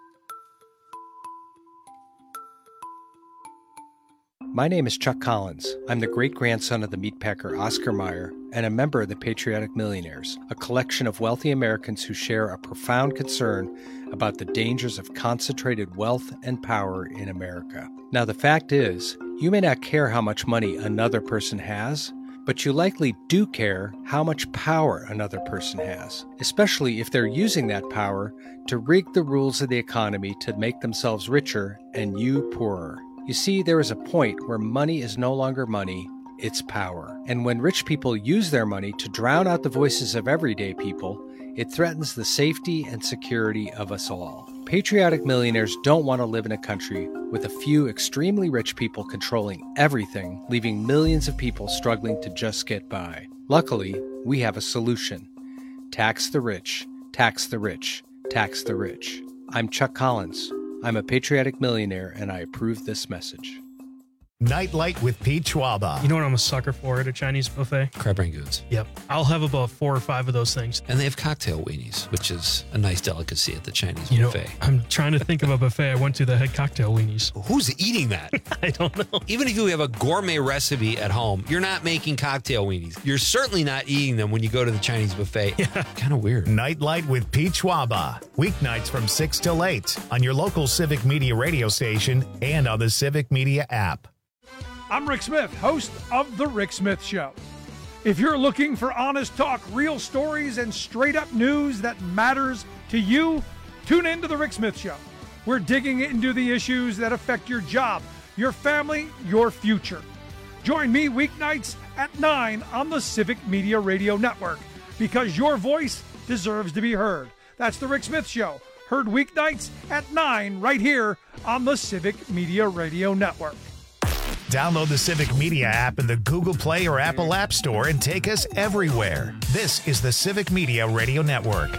My name is Chuck Collins. I'm the great-grandson of the meatpacker Oscar Mayer and a member of the Patriotic Millionaires, a collection of wealthy Americans who share a profound concern about the dangers of concentrated wealth and power in America. Now, the fact is, you may not care how much money another person has, but you likely do care how much power another person has, especially if they're using that power to rig the rules of the economy to make themselves richer and you poorer. You see, there is a point where money is no longer money, it's power. And when rich people use their money to drown out the voices of everyday people, it threatens the safety and security of us all. Patriotic millionaires don't want to live in a country with a few extremely rich people controlling everything, leaving millions of people struggling to just get by. Luckily, we have a solution. Tax the rich, tax the rich, tax the rich. I'm Chuck Collins. I'm a patriotic millionaire, and I approve this message.
Nightlight with Pete Schwaba.
You know what I'm a sucker for at a Chinese buffet?
Crab rangoons.
Yep. I'll have about four or five of those things.
And they have cocktail weenies, which is a nice delicacy at the Chinese
you
buffet.
Know, I'm trying to think of a buffet I went to that had cocktail weenies.
Who's eating that?
I don't know.
Even if you have a gourmet recipe at home, you're not making cocktail weenies. You're certainly not eating them when you go to the Chinese buffet.
Yeah.
Kind of weird.
Nightlight with Pete Schwaba. Weeknights from six till eight on your local Civic Media radio station and on the Civic Media app.
I'm Rick Smith, host of The Rick Smith Show. If you're looking for honest talk, real stories, and straight-up news that matters to you, tune in to The Rick Smith Show. We're digging into the issues that affect your job, your family, your future. Join me weeknights at nine on the Civic Media Radio Network, because your voice deserves to be heard. That's The Rick Smith Show, heard weeknights at nine right here on the Civic Media Radio Network.
Download the Civic Media app in the Google Play or Apple App Store and take us everywhere. This is the Civic Media Radio Network.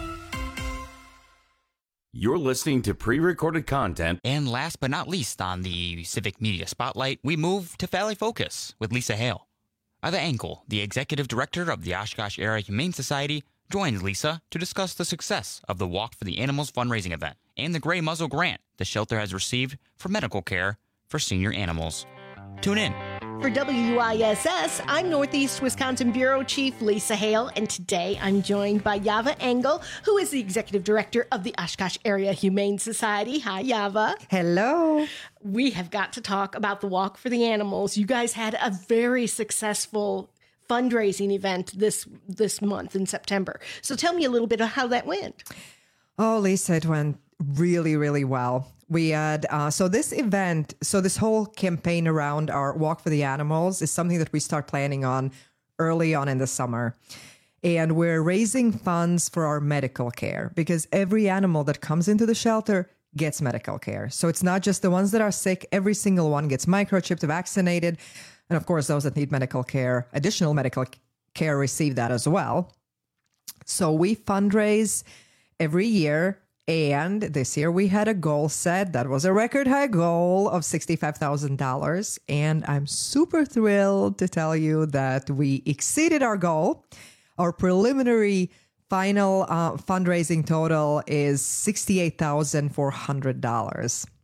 You're listening to pre-recorded content.
And last but not least on the Civic Media Spotlight, we move to Valley Focus with Lisa Hale. Eva Engel, the executive director of the Oshkosh Area Humane Society, joins Lisa to discuss the success of the Walk for the Animals fundraising event and the Gray Muzzle grant the shelter has received for medical care for senior animals. Tune in.
For W I S S, I'm Northeast Wisconsin Bureau Chief Lisa Hale, and today I'm joined by Eva Engel, who is the Executive Director of the Oshkosh Area Humane Society. Hi, Eva.
Hello.
We have got to talk about the Walk for the Animals. You guys had a very successful fundraising event this this month in September. So tell me a little bit of how that went.
Oh, Lisa, it went really, really well. We had, uh, so this event, so this whole campaign around our Walk for the Animals is something that we start planning on early on in the summer. And we're raising funds for our medical care because every animal that comes into the shelter gets medical care. So it's not just the ones that are sick. Every single one gets microchipped, vaccinated. And of course, those that need medical care, additional medical care, receive that as well. So we fundraise every year. And this year we had a goal set that was a record high goal of sixty-five thousand dollars. And I'm super thrilled to tell you that we exceeded our goal. Our preliminary final uh, fundraising total is sixty-eight thousand four hundred dollars.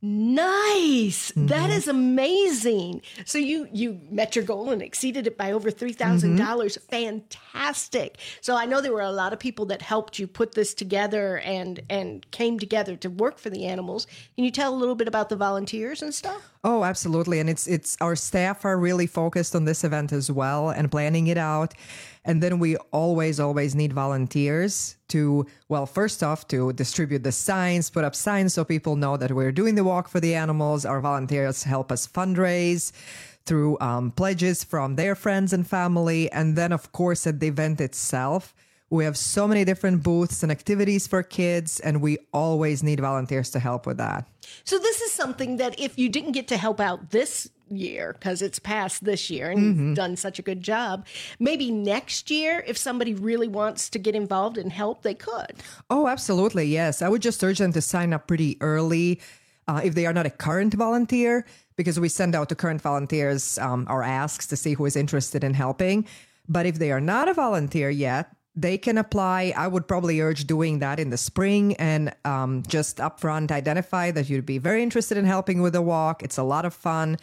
Nice. Mm-hmm. That is amazing. So you you met your goal and exceeded it by over three thousand dollars. Mm-hmm. Fantastic. So I know there were a lot of people that helped you put this together and and came together to work for the animals. Can you tell a little bit about the volunteers and stuff?
Oh, absolutely. And it's it's our staff are really focused on this event as well and planning it out. And then we always, always need volunteers to, well, first off, to distribute the signs, put up signs so people know that we're doing the walk for the animals. Our volunteers help us fundraise through um, pledges from their friends and family. And then, of course, at the event itself, we have so many different booths and activities for kids, and we always need volunteers to help with that. So
this is something that if you didn't get to help out this year, because it's past this year and
Mm-hmm.
you've done such a good job, maybe next year, if somebody really wants to get involved and help, they could.
Oh, absolutely. Yes. I would just urge them to sign up pretty early uh, if they are not a current volunteer, because we send out to current volunteers um, our asks to see who is interested in helping. But if they are not a volunteer yet, they can apply. I would probably urge doing that in the spring and um, just upfront identify that you'd be very interested in helping with the walk. It's a lot of fun.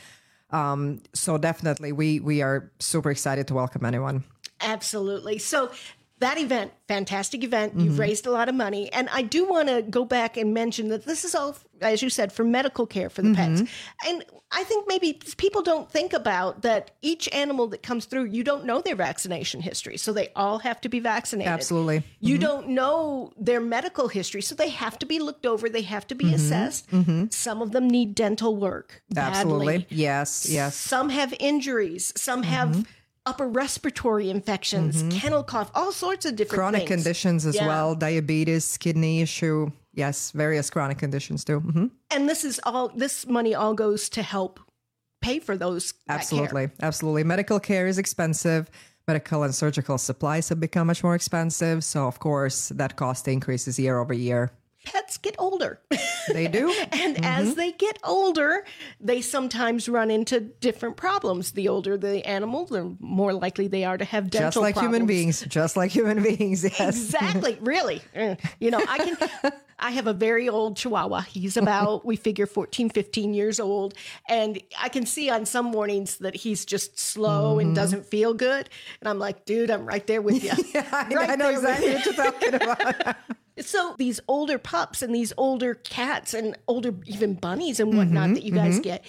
Um, so definitely we, we are super excited to welcome anyone.
Absolutely. So that event, fantastic event. You've
Mm-hmm.
raised a lot of money. And I do want to go back and mention that this is all, as you said, for medical care for the
Mm-hmm.
pets. And I think maybe people don't think about that each animal that comes through, you don't know their vaccination history. So they all have to be vaccinated.
Absolutely.
You
Mhm.
don't know their medical history. So they have to be looked over. They have to be
Mhm.
assessed.
Mhm.
Some of them need dental work badly.
Absolutely. Yes. Yes.
Some have injuries. Some have upper respiratory infections,
Mhm.
kennel cough, all sorts of different
Chronic
things.
conditions as
Yeah.
well, diabetes, kidney issue. Yes, various chronic conditions too. hmm
And this is all, this money all goes to help pay for those. that care.
Absolutely. Absolutely. Medical care is expensive. Medical and surgical supplies have become much more expensive. So, of course, that cost increases year over year.
Pets get older.
They do.
And as they get older, they sometimes run into different problems. The older the animal, the more likely they are to have dental
Just like
problems.
human beings. Just like human beings. Yes.
Exactly. Really. Uh, You know, I can, I have a very old Chihuahua. He's about, we figure fourteen, fifteen years old. And I can see on some mornings that he's just slow and doesn't feel good. And I'm like, dude, I'm right there with you.
I,
Right
I know
there with
exactly
you.
what you're talking about.
So these older pups and these older cats and older even bunnies and whatnot
Mhm,
that you guys
mhm.
get,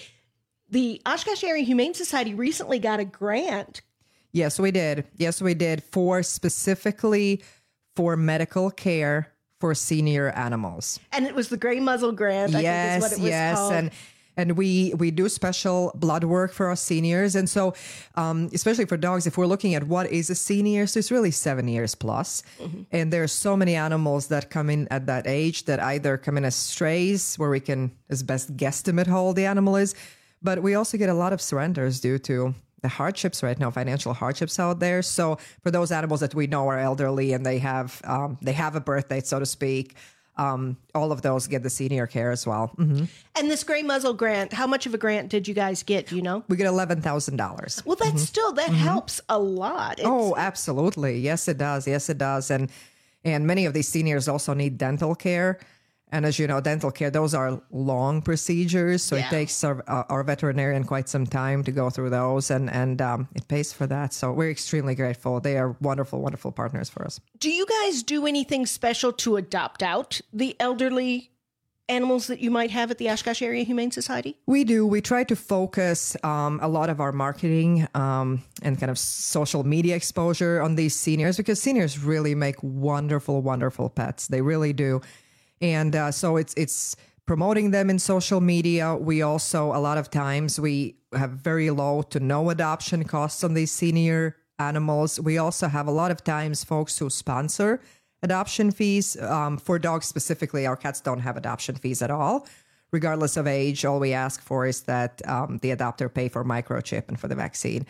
the Oshkosh Area Humane Society recently got a grant.
Yes, we did. Yes, we did for specifically for medical care for senior animals.
And it was the Gray Muzzle Grant, I
yes,
think is what it was
yes,
called.
and and we we do special blood work for our seniors, and so um, especially for dogs, if we're looking at what is a senior, so it's really seven years plus,
Mhm.
and there's so many animals that come in at that age that either come in as strays, where we can as best guesstimate how old the animal is, but we also get a lot of surrenders due to the hardships right now, financial hardships out there. So for those animals that we know are elderly and they have um, they have a birth date, so to speak, um, all of those get the senior care as well. hmm
And this Gray Muzzle Grant, how much of a grant did you guys get? Do you know?
We get eleven thousand dollars.
Well, that's still, that helps a lot. It's,
Oh, absolutely. Yes, it does. Yes, it does. And and many of these seniors also need dental care. And as you know, dental care, those are long procedures. So
Yeah.
it takes our, uh, our veterinarian quite some time to go through those. And, and um, it pays for that. So we're extremely grateful. They are wonderful, wonderful partners for us.
Do you guys do anything special to adopt out the elderly animals that you might have at the Oshkosh Area Humane Society?
We do. We try to focus um, a lot of our marketing um, and kind of social media exposure on these seniors, because seniors really make wonderful, wonderful pets. They really do. And uh, so it's it's promoting them in social media. We also, a lot of times, we have very low to no adoption costs on these senior animals. We also have a lot of times folks who sponsor adoption fees. Um, for dogs specifically, our cats don't have adoption fees at all. Regardless of age, all we ask for is that um, the adopter pay for microchip and for the vaccine.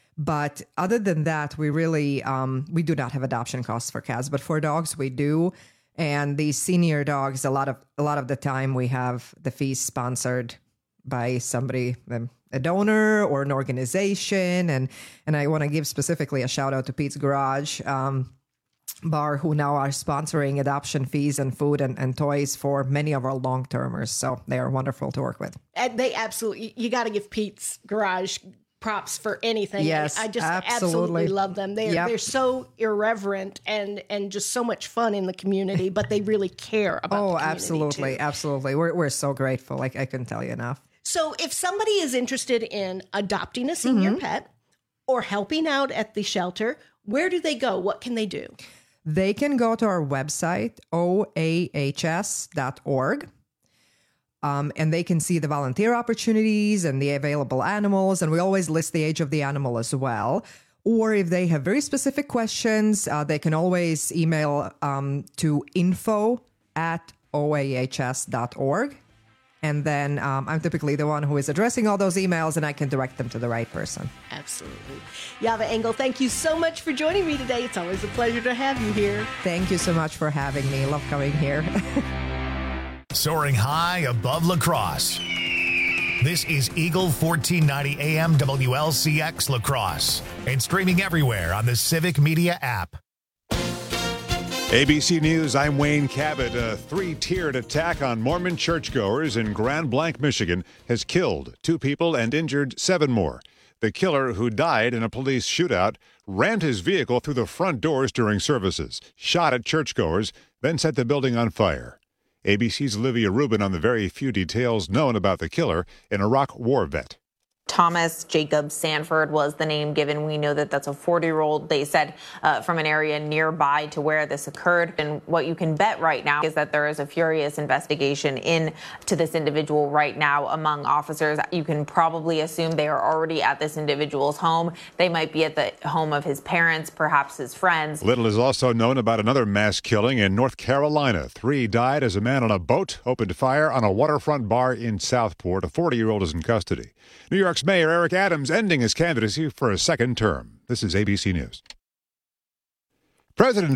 But other than that, we really, um, we do not have adoption costs for cats, but for dogs, we do. And these senior dogs, a lot of a lot of the time, we have the fees sponsored by somebody, um, a donor or an organization. And and I want to give specifically a shout out to Pete's Garage. Um, bar who now are sponsoring adoption fees and food and, and toys for many of our long-termers. So they are wonderful to work with.
And they absolutely, you got to give Pete's Garage props for anything.
Yes,
I just
absolutely,
absolutely love them. They're
Yep.
they're so irreverent and and just so much fun in the community, but they really care about
Oh,
the community
absolutely,
too.
absolutely. We're we're so grateful. Like I couldn't tell you enough.
So if somebody is interested in adopting a senior
Mm-hmm.
pet or helping out at the shelter, where do they go? What can they do?
They can go to our website, O A H S dot org. Um, and they can see the volunteer opportunities and the available animals. And we always list the age of the animal as well. Or if they have very specific questions, uh, they can always email um, to info at O A H S dot org. And then um, I'm typically the one who is addressing all those emails, and I can direct them to the right person.
Absolutely. Yava Engel, thank you so much for joining me today. It's always a pleasure to have you here.
Thank you so much for having me. Love coming here.
Soaring high above La Crosse. This is Eagle fourteen ninety A M W L C X La Crosse and streaming everywhere on the Civic Media app.
A B C News, I'm Wayne Cabot. A three-tiered attack on Mormon churchgoers in Grand Blanc, Michigan has killed two people and injured seven more. The killer, who died in a police shootout, rammed his vehicle through the front doors during services, shot at churchgoers, then set the building on fire. A B C's Olivia Rubin on the very few details known about the killer, an Iraq war vet.
Thomas Jacob Sanford was the name given. We know that that's a forty-year-old, they said, uh, from an area nearby to where this occurred. And what you can bet right now is that there is a furious investigation into this individual right now among officers. You can probably assume they are already at this individual's home. They might be at the home of his parents, perhaps his friends.
Little is also known about another mass killing in North Carolina. Three died as a man on a boat opened fire on a waterfront bar in Southport. A forty-year-old is in custody. New York's Mayor Eric Adams ending his candidacy for a second term. This is A B C News. President